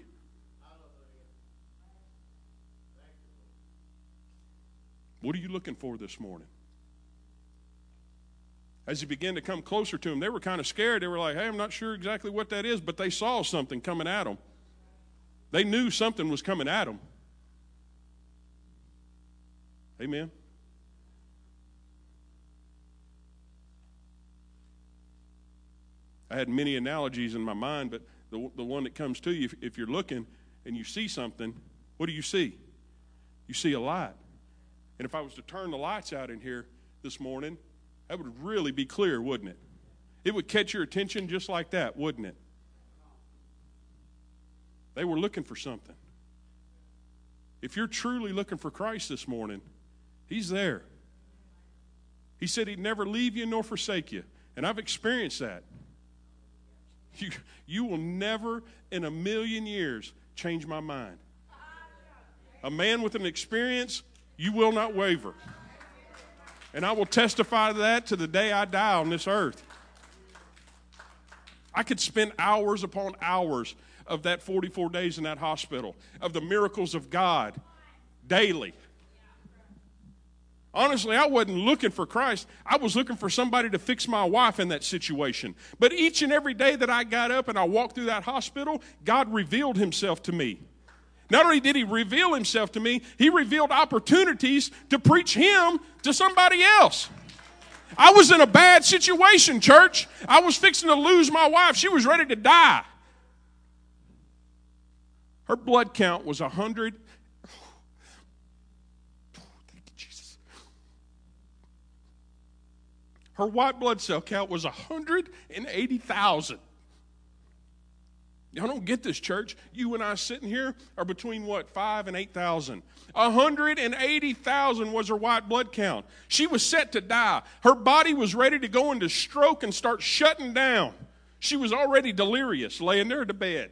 What are you looking for this morning? As he began to come closer to him, they were kind of scared. They were like, hey, I'm not sure exactly what that is, but they saw something coming at them. They knew something was coming at them. Amen. I had many analogies in my mind, but the, the one that comes to you, if, if you're looking and you see something, what do you see? You see a light. And if I was to turn the lights out in here this morning, that would really be clear, wouldn't it? It would catch your attention just like that, wouldn't it? They were looking for something. If you're truly looking for Christ this morning, he's there. He said he'd never leave you nor forsake you. And I've experienced that. You, you will never in a million years change my mind. A man with an experience, you will not waver. And I will testify to that to the day I die on this earth. I could spend hours upon hours of that forty-four days in that hospital, of the miracles of God daily. Honestly, I wasn't looking for Christ. I was looking for somebody to fix my wife in that situation. But each and every day that I got up and I walked through that hospital, God revealed himself to me. Not only did he reveal himself to me, he revealed opportunities to preach him to somebody else. I was in a bad situation, church. I was fixing to lose my wife. She was ready to die. Her blood count was one hundred. Thank you, Jesus. Her white blood cell count was one hundred eighty thousand. Y'all don't get this, church. You and I sitting here are between, what, five and eight thousand. one hundred eighty thousand was her white blood count. She was set to die. Her body was ready to go into stroke and start shutting down. She was already delirious, laying there in the bed.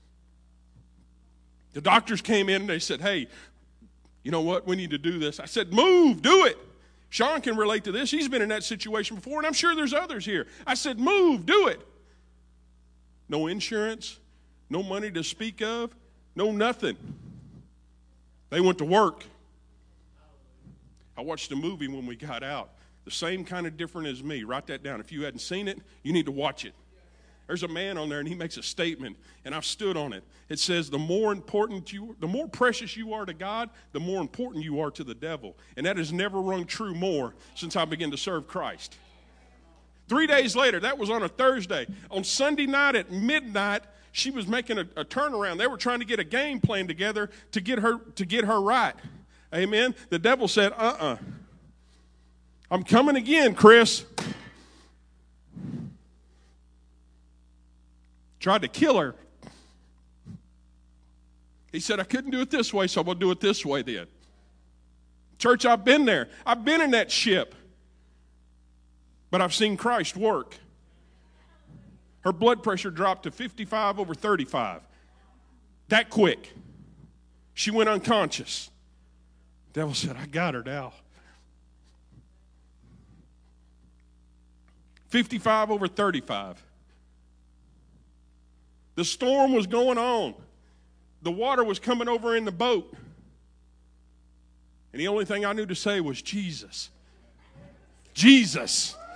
The doctors came in and they said, hey, you know what? We need to do this. I said, move, do it. Sean can relate to this. He's been in that situation before, and I'm sure there's others here. I said, move, do it. No insurance. No money to speak of. No nothing. They went to work. I watched a movie when we got out. The same kind of different as me. Write that down. If you hadn't seen it, you need to watch it. There's a man on there, and he makes a statement, and I've stood on it. It says, the more important you, the more precious you are to God, the more important you are to the devil. And that has never rung true more since I began to serve Christ. Three days later, that was on a Thursday. On Sunday night at midnight, she was making a, a turnaround. They were trying to get a game plan together to get her to get her right. Amen. The devil said, uh-uh. I'm coming again, Chris. Tried to kill her. He said, I couldn't do it this way, so I'm going to do it this way then. Church, I've been there. I've been in that ship. But I've seen Christ work. Her blood pressure dropped to fifty-five over thirty-five. That quick. She went unconscious. The devil said, I got her now. fifty-five over thirty-five. The storm was going on. The water was coming over in the boat. And the only thing I knew to say was, Jesus. Jesus.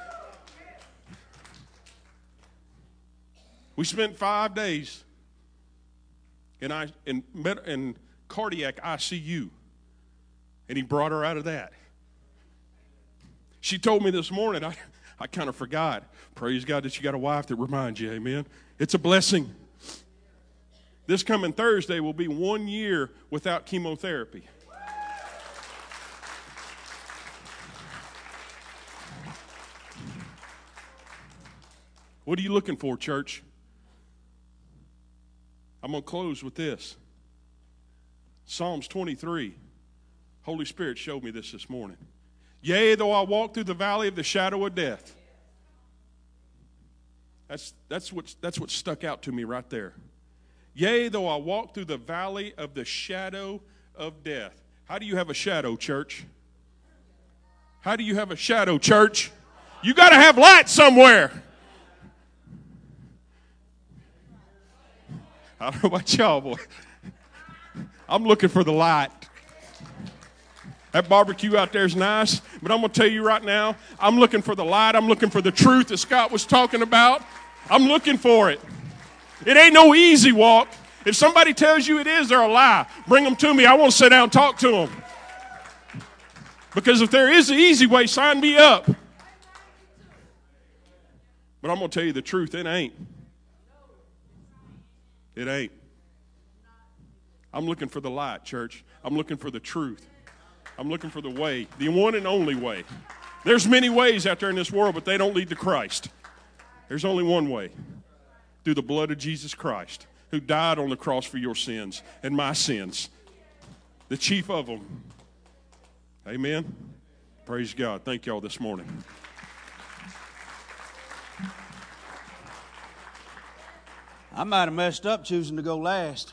We spent five days in, I, in, in cardiac I C U, and he brought her out of that. She told me this morning, I, I kind of forgot. Praise God that you got a wife that reminds you, amen. It's a blessing. This coming Thursday will be one year without chemotherapy. What are you looking for, church? I'm going to close with this. Psalms twenty-three. Holy Spirit showed me this this morning. Yea, though I walk through the valley of the shadow of death. That's, that's, what, that's what stuck out to me right there. Yea, though I walk through the valley of the shadow of death. How do you have a shadow, church? How do you have a shadow, church? You got to have light somewhere. I don't know about y'all, boy. I'm looking for the light. That barbecue out there is nice, but I'm going to tell you right now, I'm looking for the light. I'm looking for the truth that Scott was talking about. I'm looking for it. It ain't no easy walk. If somebody tells you it is, they're a lie. Bring them to me. I want to sit down and talk to them. Because if there is an easy way, sign me up. But I'm going to tell you the truth, it ain't. It ain't. I'm looking for the light, church. I'm looking for the truth. I'm looking for the way, the one and only way. There's many ways out there in this world, but they don't lead to Christ. There's only one way, through the blood of Jesus Christ, who died on the cross for your sins and my sins, the chief of them. Amen. Praise God. Thank y'all this morning. I might have messed up choosing to go last.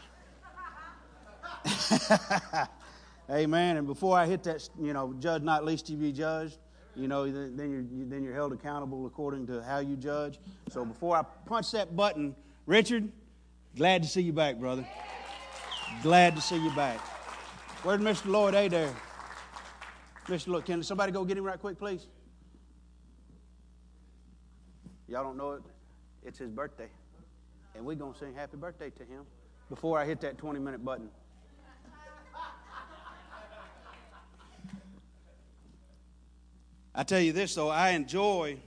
Amen. And before I hit that, you know, judge not least you be judged, you know, then you're, then you're held accountable according to how you judge. So before I punch that button, Richard, glad to see you back, brother. Glad to see you back. Where's Mister Lloyd A there? Mister Lloyd, can somebody go get him right quick, please? Y'all don't know it? It's his birthday. And we're going to sing happy birthday to him before I hit that twenty-minute button. I tell you this, though, I enjoy,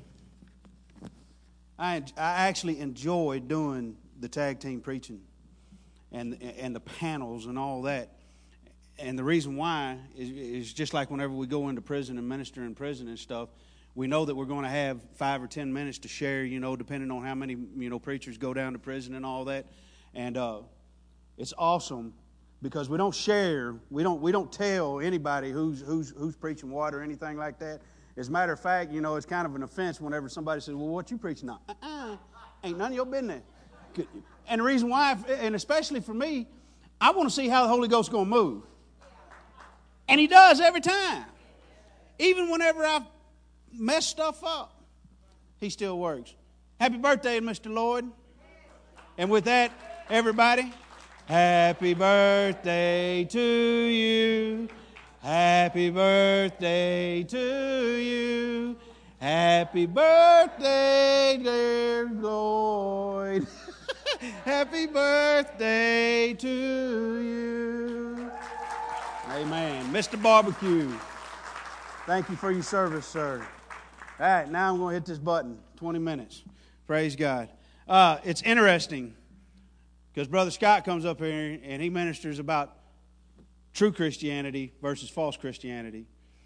I, I actually enjoy doing the tag team preaching and, and the panels and all that. And the reason why is, is just like whenever we go into prison and minister in prison and stuff, we know that we're going to have five or ten minutes to share, you know, depending on how many, you know, preachers go down to prison and all that. And uh, it's awesome because we don't share, we don't we don't tell anybody who's who's who's preaching what or anything like that. As a matter of fact, you know, it's kind of an offense whenever somebody says, well, what you preaching on? Uh-uh, ain't none of your business. And the reason why, and especially for me, I want to see how the Holy Ghost is going to move. And he does every time. Even whenever I've messed stuff up, he still works. Happy birthday, Mister Lloyd. And with that, everybody, happy birthday to you. Happy birthday to you. Happy birthday, dear Lloyd. Happy birthday to you. Amen. Mister Barbecue, thank you for your service, sir. All right, now I'm going to hit this button. twenty minutes. Praise God. Uh, it's interesting because Brother Scott comes up here and he ministers about true Christianity versus false Christianity.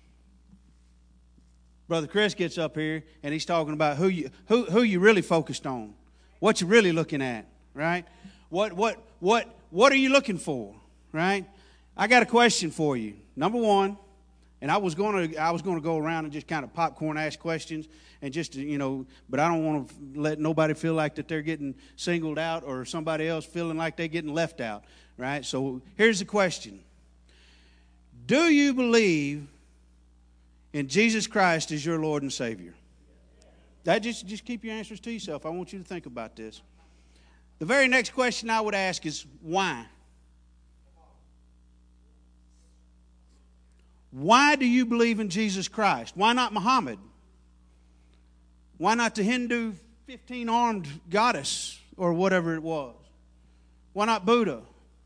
Brother Chris gets up here and he's talking about who you who who you really focused on, what you're really looking at, right? What what what what are you looking for, right? I got a question for you. Number one, and I was going to I was going to go around and just kind of popcorn ask questions and just you know, but I don't want to let nobody feel like that they're getting singled out or somebody else feeling like they're getting left out, right? So here's the question: do you believe in Jesus Christ as your Lord and Savior? That just just keep your answers to yourself. I want you to think about this. The very next question I would ask is why? Why do you believe in Jesus Christ? Why not Muhammad? Why not the Hindu fifteen-armed goddess or whatever it was? Why not Buddha?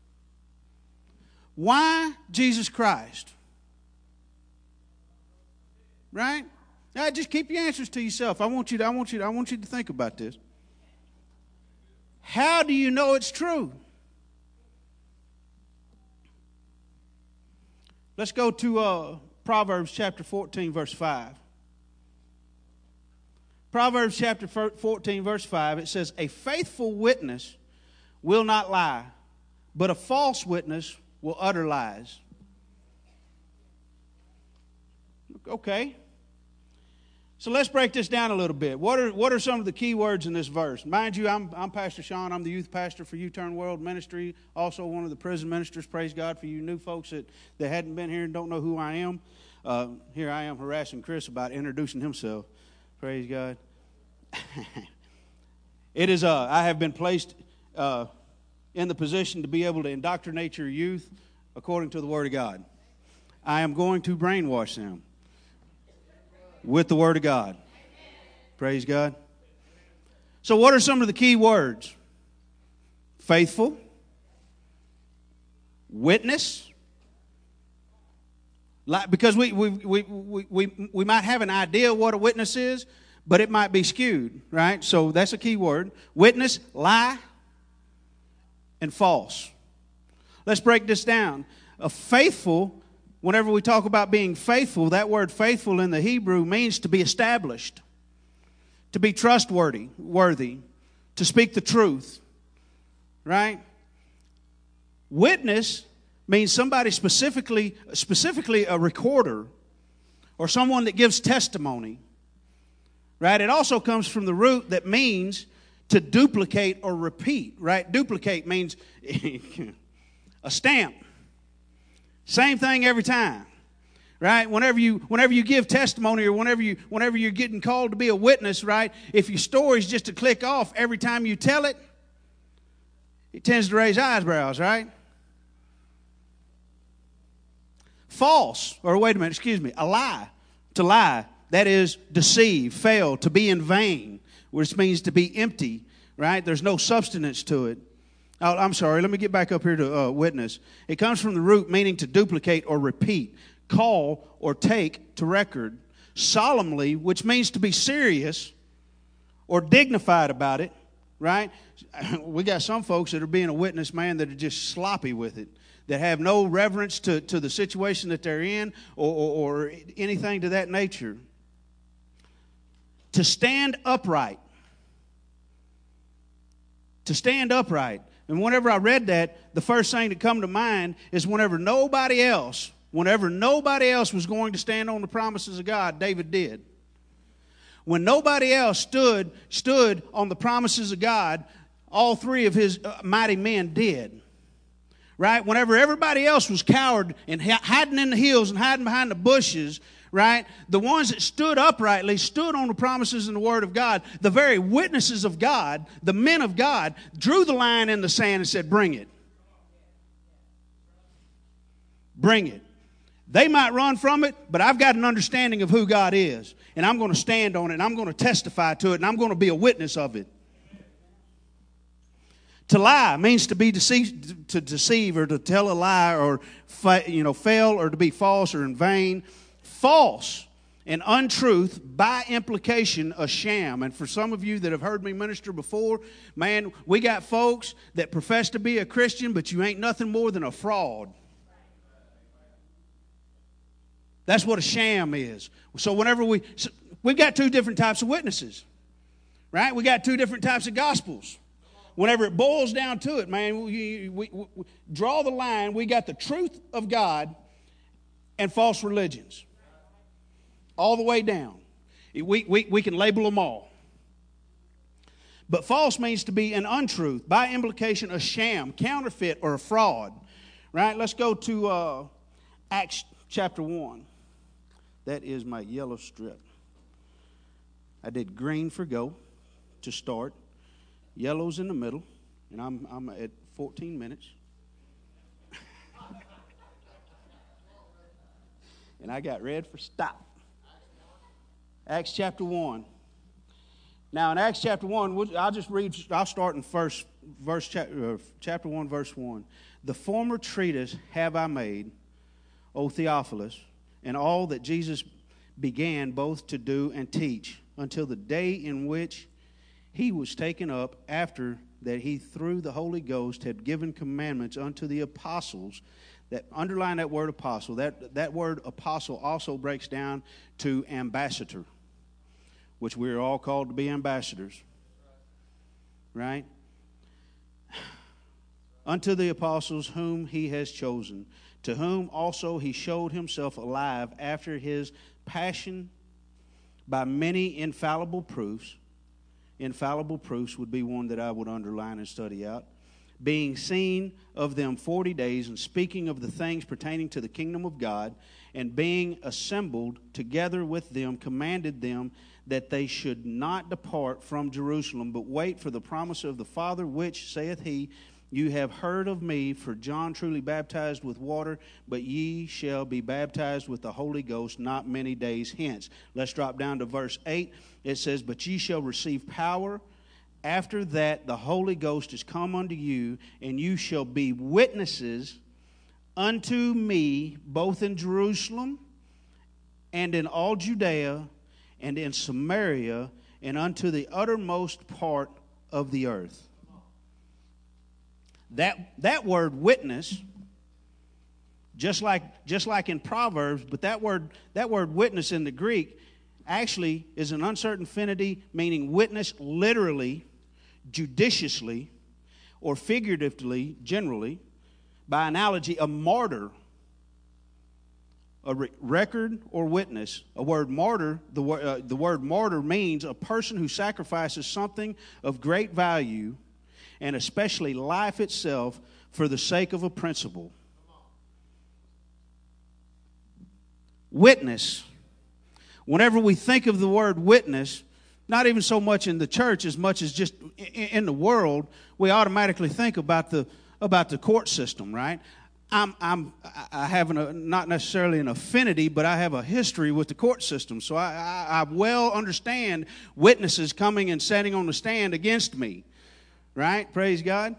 Why Jesus Christ? Right? Now, just keep your answers to yourself. I want you to, I want you to, I want you to think about this. How do you know it's true? Let's go to uh, Proverbs chapter fourteen, verse five. Proverbs chapter fourteen, verse five, it says, "A faithful witness will not lie, but a false witness will utter lies." Okay. So let's break this down a little bit. What are what are some of the key words in this verse? Mind you, I'm I'm Pastor Sean. I'm the youth pastor for U-Turn World Ministry. Also one of the prison ministers. Praise God for you new folks that, that hadn't been here and don't know who I am. Uh, here I am harassing Chris about introducing himself. Praise God. It is. Uh, I have been placed uh, in the position to be able to indoctrinate your youth according to the Word of God. I am going to brainwash them with the Word of God. Praise God. So what are some of the key words? Faithful, witness. Because we, we, we, we, we, we might have an idea what a witness is, but it might be skewed, right? So that's a key word. Witness, lie, and false. Let's break this down. A faithful, whenever we talk about being faithful, that word faithful in the Hebrew means to be established, to be trustworthy, worthy, to speak the truth, right? Witness means somebody specifically, specifically a recorder or someone that gives testimony, right? It also comes from the root that means to duplicate or repeat, right? Duplicate means a stamp. Same thing every time, right? Whenever you whenever you give testimony or whenever you whenever you're getting called to be a witness, right? If your story's just to click off every time you tell it, it tends to raise eyebrows, right? False, or wait a minute, excuse me, a lie, to lie, that is deceive, fail, to be in vain, which means to be empty, right? There's no substance to it. Oh, I'm sorry, let me get back up here to uh, witness. It comes from the root meaning to duplicate or repeat, call or take to record. Solemnly, which means to be serious or dignified about it, right? We got some folks that are being a witness, man, that are just sloppy with it, that have no reverence to, to the situation that they're in or, or, or anything to that nature. To stand upright. To stand upright. And whenever I read that, the first thing that come to mind is whenever nobody else, whenever nobody else was going to stand on the promises of God, David did. When nobody else stood stood on the promises of God, all three of his mighty men did. Right? Whenever everybody else was cowered and hiding in the hills and hiding behind the bushes, right? The ones that stood uprightly stood on the promises and the Word of God. The very witnesses of God, the men of God, drew the line in the sand and said, bring it. Bring it. They might run from it, but I've got an understanding of who God is. And I'm going to stand on it, and I'm going to testify to it, and I'm going to be a witness of it. To lie means to be deceive, to deceive or to tell a lie or, you know, fail or to be false or in vain. False an untruth, by implication, a sham. And for some of you that have heard me minister before, man, we got folks that profess to be a Christian, but you ain't nothing more than a fraud. That's what a sham is. So whenever we, so we've got two different types of witnesses, right? We got two different types of gospels. Whenever it boils down to it, man, we, we, we, we draw the line. We got the truth of God and false religions. All the way down. We, we, we can label them all. But false means to be an untruth. By implication, a sham, counterfeit, or a fraud. Right? Let's go to uh, Acts chapter one. That is my yellow strip. I did green for go to start. Yellow's in the middle. And I'm, I'm at fourteen minutes. And I got red for stop. Acts chapter one. Now in Acts chapter one, I'll just read, I'll start in first verse, chapter one, verse one. The former treatise have I made, O Theophilus, and all that Jesus began both to do and teach, until the day in which he was taken up, after that he through the Holy Ghost had given commandments unto the apostles. That underline that word apostle. That, that word apostle also breaks down to ambassador, which we are all called to be ambassadors. Right? Unto the apostles whom he has chosen, to whom also he showed himself alive after his passion by many infallible proofs. Infallible proofs would be one that I would underline and study out. Being seen of them forty days, and speaking of the things pertaining to the kingdom of God, and being assembled together with them, commanded them that they should not depart from Jerusalem, but wait for the promise of the Father, which, saith he, you have heard of me, for John truly baptized with water, but ye shall be baptized with the Holy Ghost not many days hence. Let's drop down to verse eight. It says, but ye shall receive power. After that the Holy Ghost is come unto you, and you shall be witnesses unto me, both in Jerusalem and in all Judea and in Samaria and unto the uttermost part of the earth. That, that word witness, just like, just like in Proverbs, but that word, that word witness in the Greek actually is an uncertain finity, meaning witness literally, judiciously, or figuratively, generally. By analogy, a martyr, a re- record or witness. A word martyr, the, uh, the word martyr means a person who sacrifices something of great value, and especially life itself, for the sake of a principle. Witness. Whenever we think of the word witness, not even so much in the church as much as just in the world, we automatically think about the about the court system, right? I'm I'm I have an, not necessarily an affinity, but I have a history with the court system, so I, I, I well understand witnesses coming and standing on the stand against me. Right? Praise God.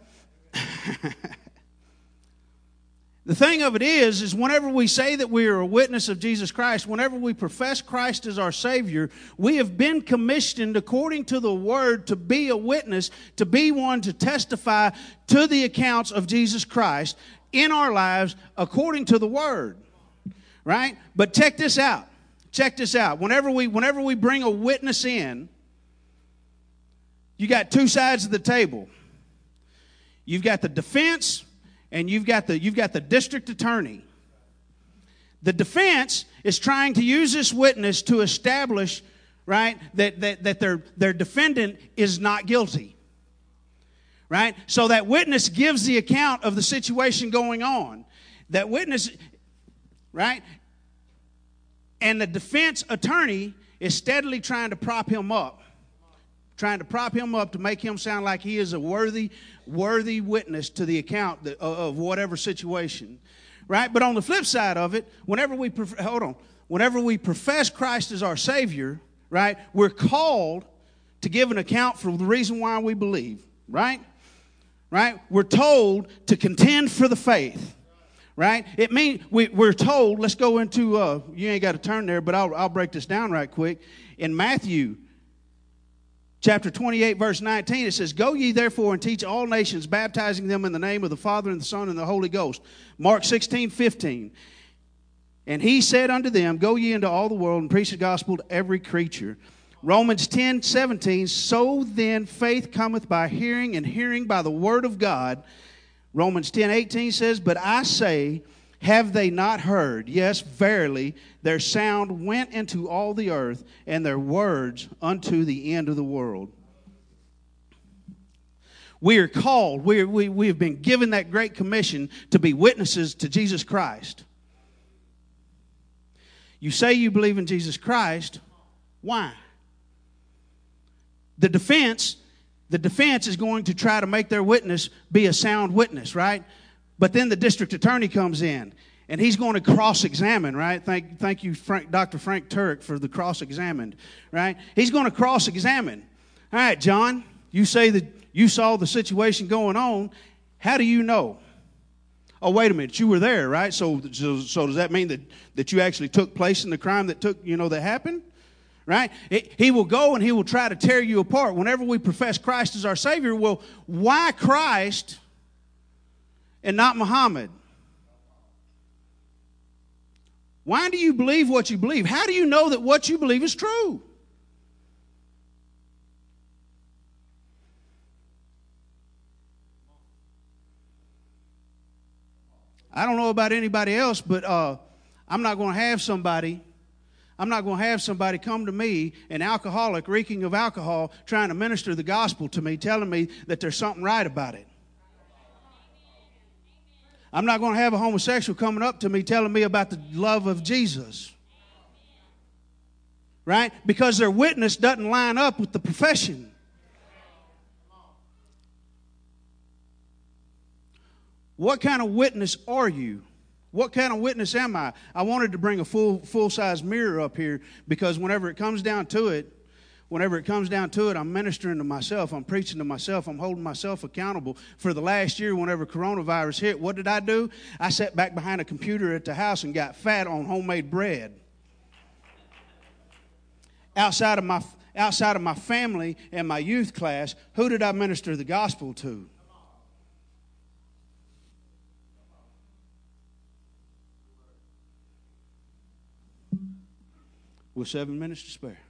The thing of it is, is whenever we say that we are a witness of Jesus Christ, whenever we profess Christ as our Savior, we have been commissioned according to the Word to be a witness, to be one to testify to the accounts of Jesus Christ in our lives according to the Word. Right? But check this out. Check this out. Whenever we, whenever we bring a witness in, you got two sides of the table. You've got the defense and you've got the you've got the district attorney. The defense is trying to use this witness to establish, right, that that, that their, their defendant is not guilty. Right? So that witness gives the account of the situation going on. That witness, right? And the defense attorney is steadily trying to prop him up. Trying to prop him up to make him sound like he is a worthy, worthy witness to the account that, of whatever situation, right? But on the flip side of it, whenever we hold on, whenever we profess Christ as our Savior, right, we're called to give an account for the reason why we believe, right? Right? We're told to contend for the faith, right? It means we, we're told, let's go into, uh, you ain't got to turn there, but I'll, I'll break this down right quick. In Matthew chapter twenty-eight, verse nineteen, it says, "Go ye therefore and teach all nations, baptizing them in the name of the Father and the Son and the Holy Ghost." Mark sixteen, fifteen. "And he said unto them, Go ye into all the world and preach the gospel to every creature." Romans ten, seventeen, "So then faith cometh by hearing, and hearing by the word of God." Romans ten, eighteen says, "But I say, have they not heard? Yes, verily, their sound went into all the earth, and their words unto the end of the world." We are called, we, are, we, we have been given that great commission to be witnesses to Jesus Christ. You say you believe in Jesus Christ. Why? The defense, the defense is going to try to make their witness be a sound witness, right? But then the district attorney comes in, and he's going to cross-examine, right? Thank, thank you, Frank, Doctor Frank Turek, for the cross-examined, right? He's going to cross-examine. All right, John, you say that you saw the situation going on. How do you know? Oh, wait a minute, you were there, right? So, so, so does that mean that, that you actually took place in the crime that took, you know, that happened? Right? It, he will go and he will try to tear you apart. Whenever we profess Christ as our Savior, well, why Christ and not Muhammad? Why do you believe what you believe? How do you know that what you believe is true? I don't know about anybody else, but uh, I'm not going to have somebody, I'm not going to have somebody come to me, an alcoholic, reeking of alcohol, trying to minister the gospel to me, telling me that there's something right about it. I'm not going to have a homosexual coming up to me telling me about the love of Jesus. Right? Because their witness doesn't line up with the profession. What kind of witness are you? What kind of witness am I? I wanted to bring a full, full-size mirror up here because whenever it comes down to it, whenever it comes down to it, I'm ministering to myself. I'm preaching to myself. I'm holding myself accountable. For the last year, whenever coronavirus hit, what did I do? I sat back behind a computer at the house and got fat on homemade bread. Outside of my, outside of my family and my youth class, who did I minister the gospel to? With seven minutes to spare.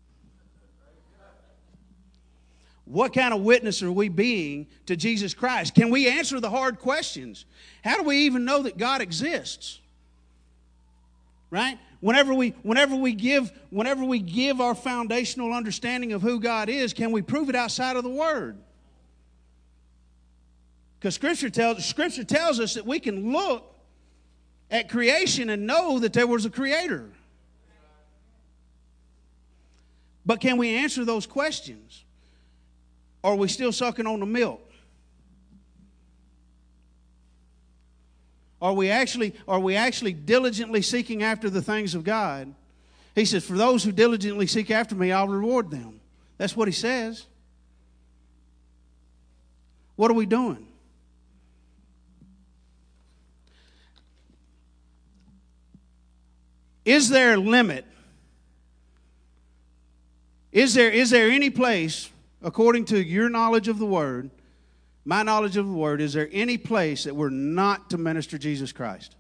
What kind of witness are we being to Jesus Christ? Can we answer the hard questions? How do we even know that God exists? Right? Whenever we, whenever we give, whenever we give our foundational understanding of who God is, can we prove it outside of the Word? Because Scripture tells, Scripture tells us that we can look at creation and know that there was a Creator. But can we answer those questions? Or are we still sucking on the milk? Are we actually, are we actually diligently seeking after the things of God? He says, for those who diligently seek after me, I'll reward them. That's what he says. What are we doing? Is there a limit? Is there, is there any place, according to your knowledge of the Word, my knowledge of the Word, is there any place that we're not to minister Jesus Christ?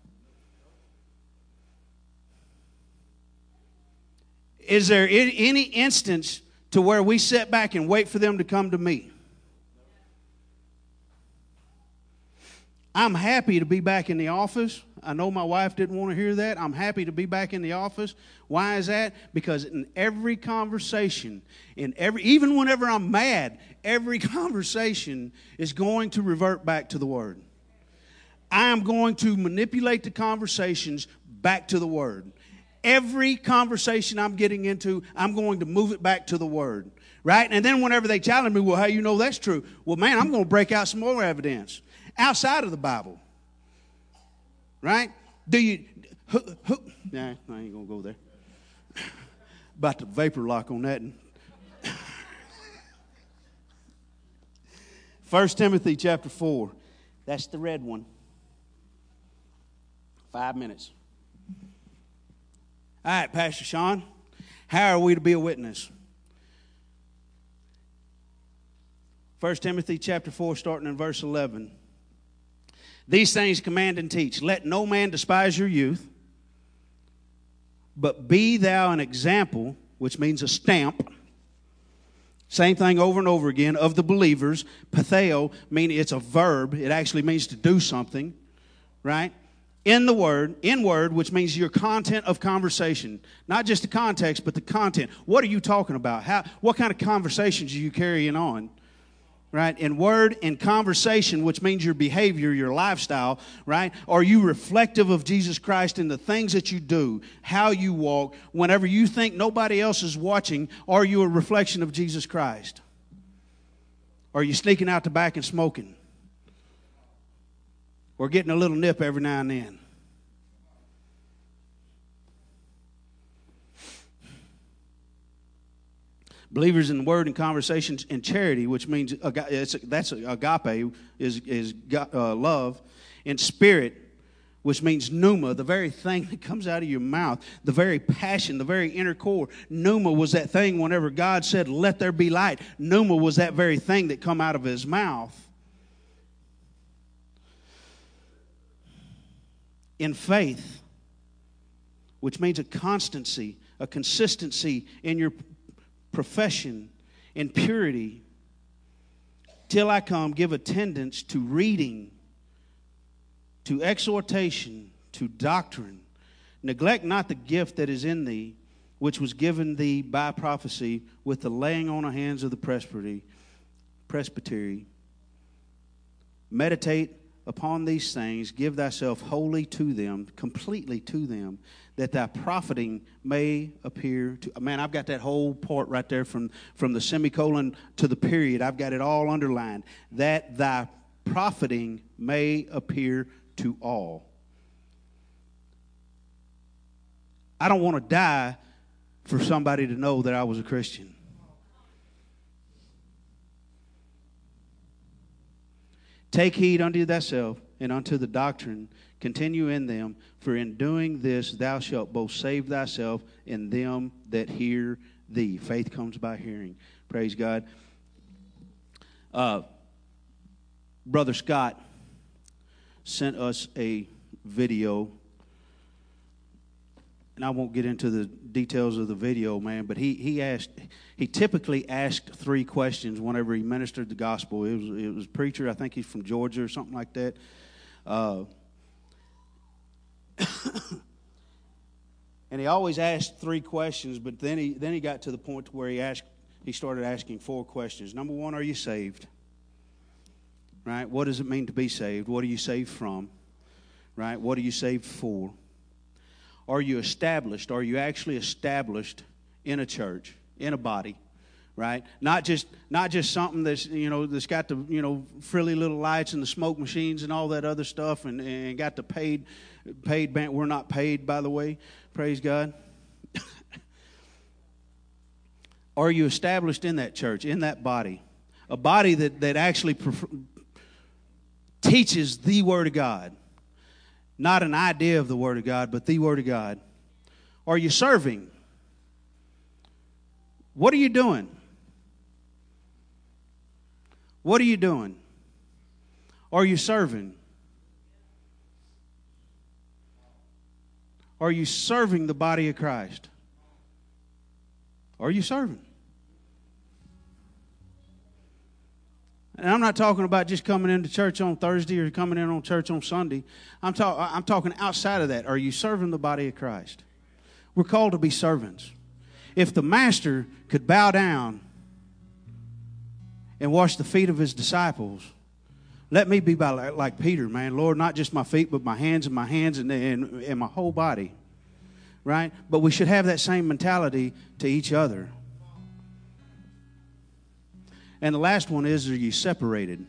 Is there any instance to where we sit back and wait for them to come to me? I'm happy to be back in the office. I know my wife didn't want to hear that. I'm happy to be back in the office. Why is that? Because in every conversation, in every, even whenever I'm mad, every conversation is going to revert back to the Word. I am going to manipulate the conversations back to the Word. Every conversation I'm getting into, I'm going to move it back to the Word. Right? And then whenever they challenge me, well, how you know that's true? Well, man, I'm going to break out some more evidence outside of the Bible. Right? Do you, who, who, nah, I ain't going to go there. About to vapor lock on that. First Timothy chapter four. That's the red one. Five minutes. All right, Pastor Sean, how are we to be a witness? First Timothy chapter four, starting in verse eleven. These things command and teach. Let no man despise your youth, but be thou an example, which means a stamp. Same thing over and over again, of the believers. Patheo, meaning it's a verb. It actually means to do something, right? In the word, in word, which means your content of conversation. Not just the context, but the content. What are you talking about? How? What kind of conversations are you carrying on? Right? In word, in conversation, which means your behavior, your lifestyle, right? Are you reflective of Jesus Christ in the things that you do, how you walk? Whenever you think nobody else is watching, are you a reflection of Jesus Christ? Are you sneaking out the back and smoking? Or getting a little nip every now and then? Believers in word and conversations and charity, which means it's, that's agape, is, is uh, love. In spirit, which means pneuma, the very thing that comes out of your mouth, the very passion, the very inner core. Pneuma was that thing whenever God said, let there be light. Pneuma was that very thing that come out of his mouth. In faith, which means a constancy, a consistency in your profession, in purity. Till I come, give attendance to reading, to exhortation, to doctrine. Neglect not the gift that is in thee, which was given thee by prophecy with the laying on of hands of the presbytery. presbytery. Meditate upon these things, give thyself wholly to them, completely to them, that thy profiting may appear to... Man, I've got that whole part right there from, from the semicolon to the period. I've got it all underlined. That thy profiting may appear to all. I don't want to die for somebody to know that I was a Christian. Take heed unto thyself and unto the doctrine. Continue in them, for in doing this thou shalt both save thyself and them that hear thee. Faith comes by hearing. Praise God. Uh, Brother Scott sent us a video, and I won't get into the details of the video, man, but he, he asked, he typically asked three questions whenever he ministered the gospel. It was, it was a preacher, I think he's from Georgia or something like that. Uh, and he always asked three questions, but then he then he got to the point where he asked, he started asking four questions. Number one, are you saved? Right? What does it mean to be saved? What are you saved from? Right? What are you saved for? Are you established? Are you actually established in a church, in a body, right? Not just not just something that's, you know, that's got the, you know, frilly little lights and the smoke machines and all that other stuff, and, and got the paid paid band. We're not paid, by the way. Praise God. Are you established in that church, in that body, a body that that actually prefer, teaches the Word of God? Not an idea of the Word of God, but the Word of God. Are you serving? What are you doing? What are you doing? Are you serving? Are you serving the body of Christ? Are you serving? And I'm not talking about just coming into church on Thursday or coming in on church on Sunday. I'm, talk, I'm talking outside of that. Are you serving the body of Christ? We're called to be servants. If the master could bow down and wash the feet of his disciples, let me be by like, like Peter, man. Lord, not just my feet, but my hands and my hands and, and, and my whole body. Right? But we should have that same mentality to each other. And the last one is, are you separated?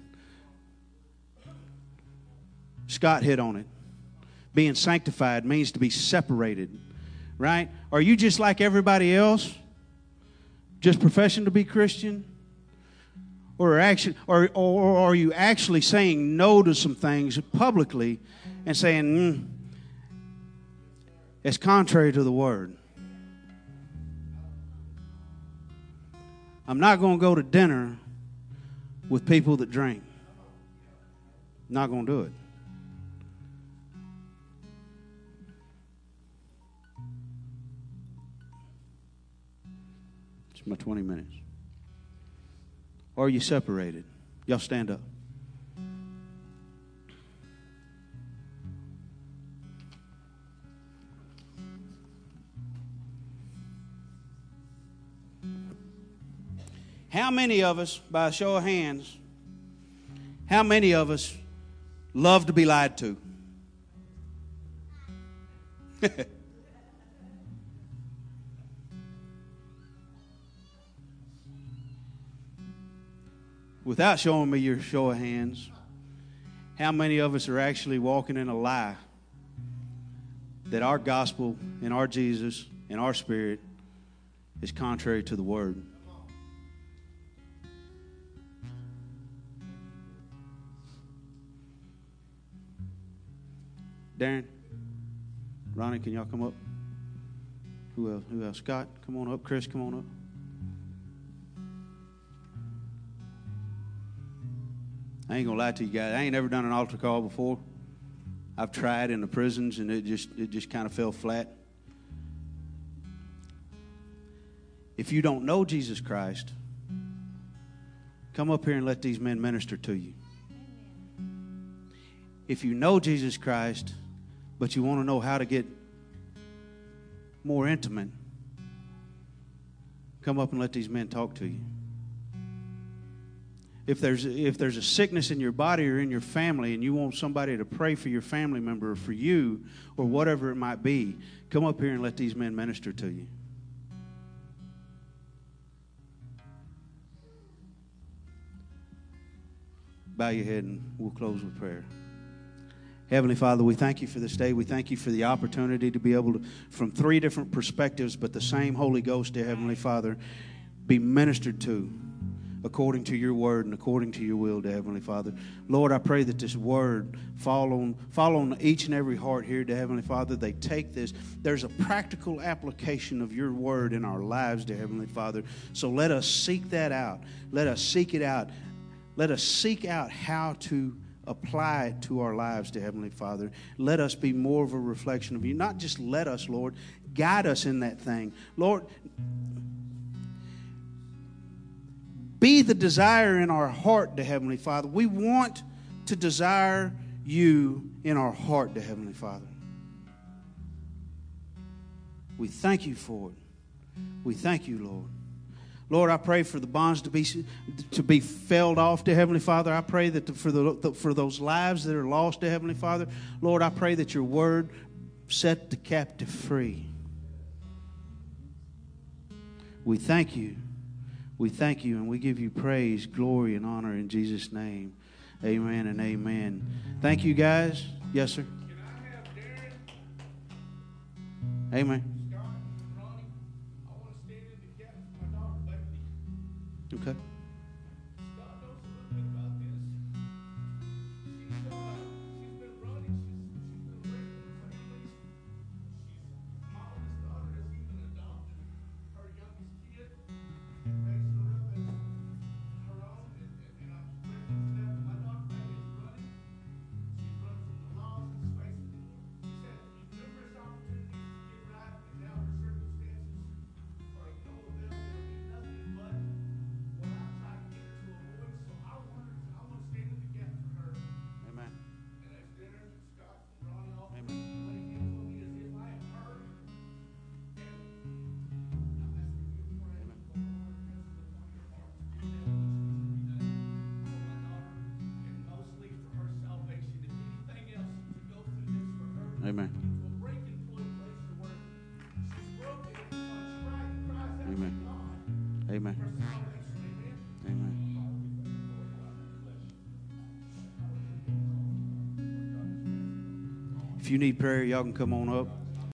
Scott hit on it. Being sanctified means to be separated, right? Are you just like everybody else? Just professing to be Christian? Or, actually, or, or are you actually saying no to some things publicly and saying, mm, It's contrary to the Word. I'm not going to go to dinner with people that drink. Not going to do it. It's my twenty minutes. Or are you separated? Y'all stand up. How many of us, by a show of hands, how many of us love to be lied to? Without showing me your show of hands, how many of us are actually walking in a lie that our gospel and our Jesus and our spirit is contrary to the Word? Darren, Ronnie, can y'all come up? Who else? Who else? Scott, come on up. Chris, come on up. I ain't gonna lie to you guys. I ain't never done an altar call before. I've tried in the prisons, and it just it just kind of fell flat. If you don't know Jesus Christ, come up here and let these men minister to you. If you know Jesus Christ, but you want to know how to get more intimate, come up and let these men talk to you. If there's if there's a sickness in your body or in your family and you want somebody to pray for your family member or for you or whatever it might be, come up here and let these men minister to you. Bow your head and we'll close with prayer. Heavenly Father, we thank you for this day. We thank you for the opportunity to be able to, from three different perspectives, but the same Holy Ghost, dear Heavenly Father, be ministered to according to your word and according to your will, dear Heavenly Father. Lord, I pray that this word fall on, fall on each and every heart here, dear Heavenly Father. They take this. There's a practical application of your word in our lives, dear Heavenly Father. So let us seek that out. Let us seek it out. Let us seek out how to apply it to our lives, dear Heavenly Father. Let us be more of a reflection of you. Not just let us, Lord. Guide us in that thing. Lord, be the desire in our heart, dear Heavenly Father. We want to desire you in our heart, dear Heavenly Father. We thank you for it. We thank you, Lord. Lord, I pray for the bonds to be to be felled off, dear Heavenly Father. I pray that the, for the for those lives that are lost, dear Heavenly Father, Lord, I pray that your word set the captive free. We thank you. We thank you and we give you praise, glory, and honor in Jesus' name. Amen and amen. Thank you, guys. Yes, sir. Can I have Darren? Amen. Scott, Ronnie, I want to stand in the gap for my daughter, Bailey. Okay. Scott knows a little bit about this. She's, uh, she's been running. She's, she's been away from her family. She's, my oldest daughter has even adopted her youngest kid and raised her up as her own. And, and, and I'm grateful for that. My daughter Bailey is running. She's running from the laws and spaces. She's had numerous opportunities to get right, and now her circumstances are of no avail. They'll do nothing but what I'm trying to get her to avoid. So I want her, I want to stand in the gap for her. Amen. And as Darren, Scott, and Ronnie all Amen. lay hands on me as if I am her. And I'm asking you to pray Amen. for her presence upon your heart to do that which needs to be done for my daughter, and mostly for her salvation. If anything else, to go through this for her. Amen. To a breaking point place to where she's broken and contrite and cries out Amen. to God Amen. for salvation. Amen. Amen. If you need prayer, y'all can come on up.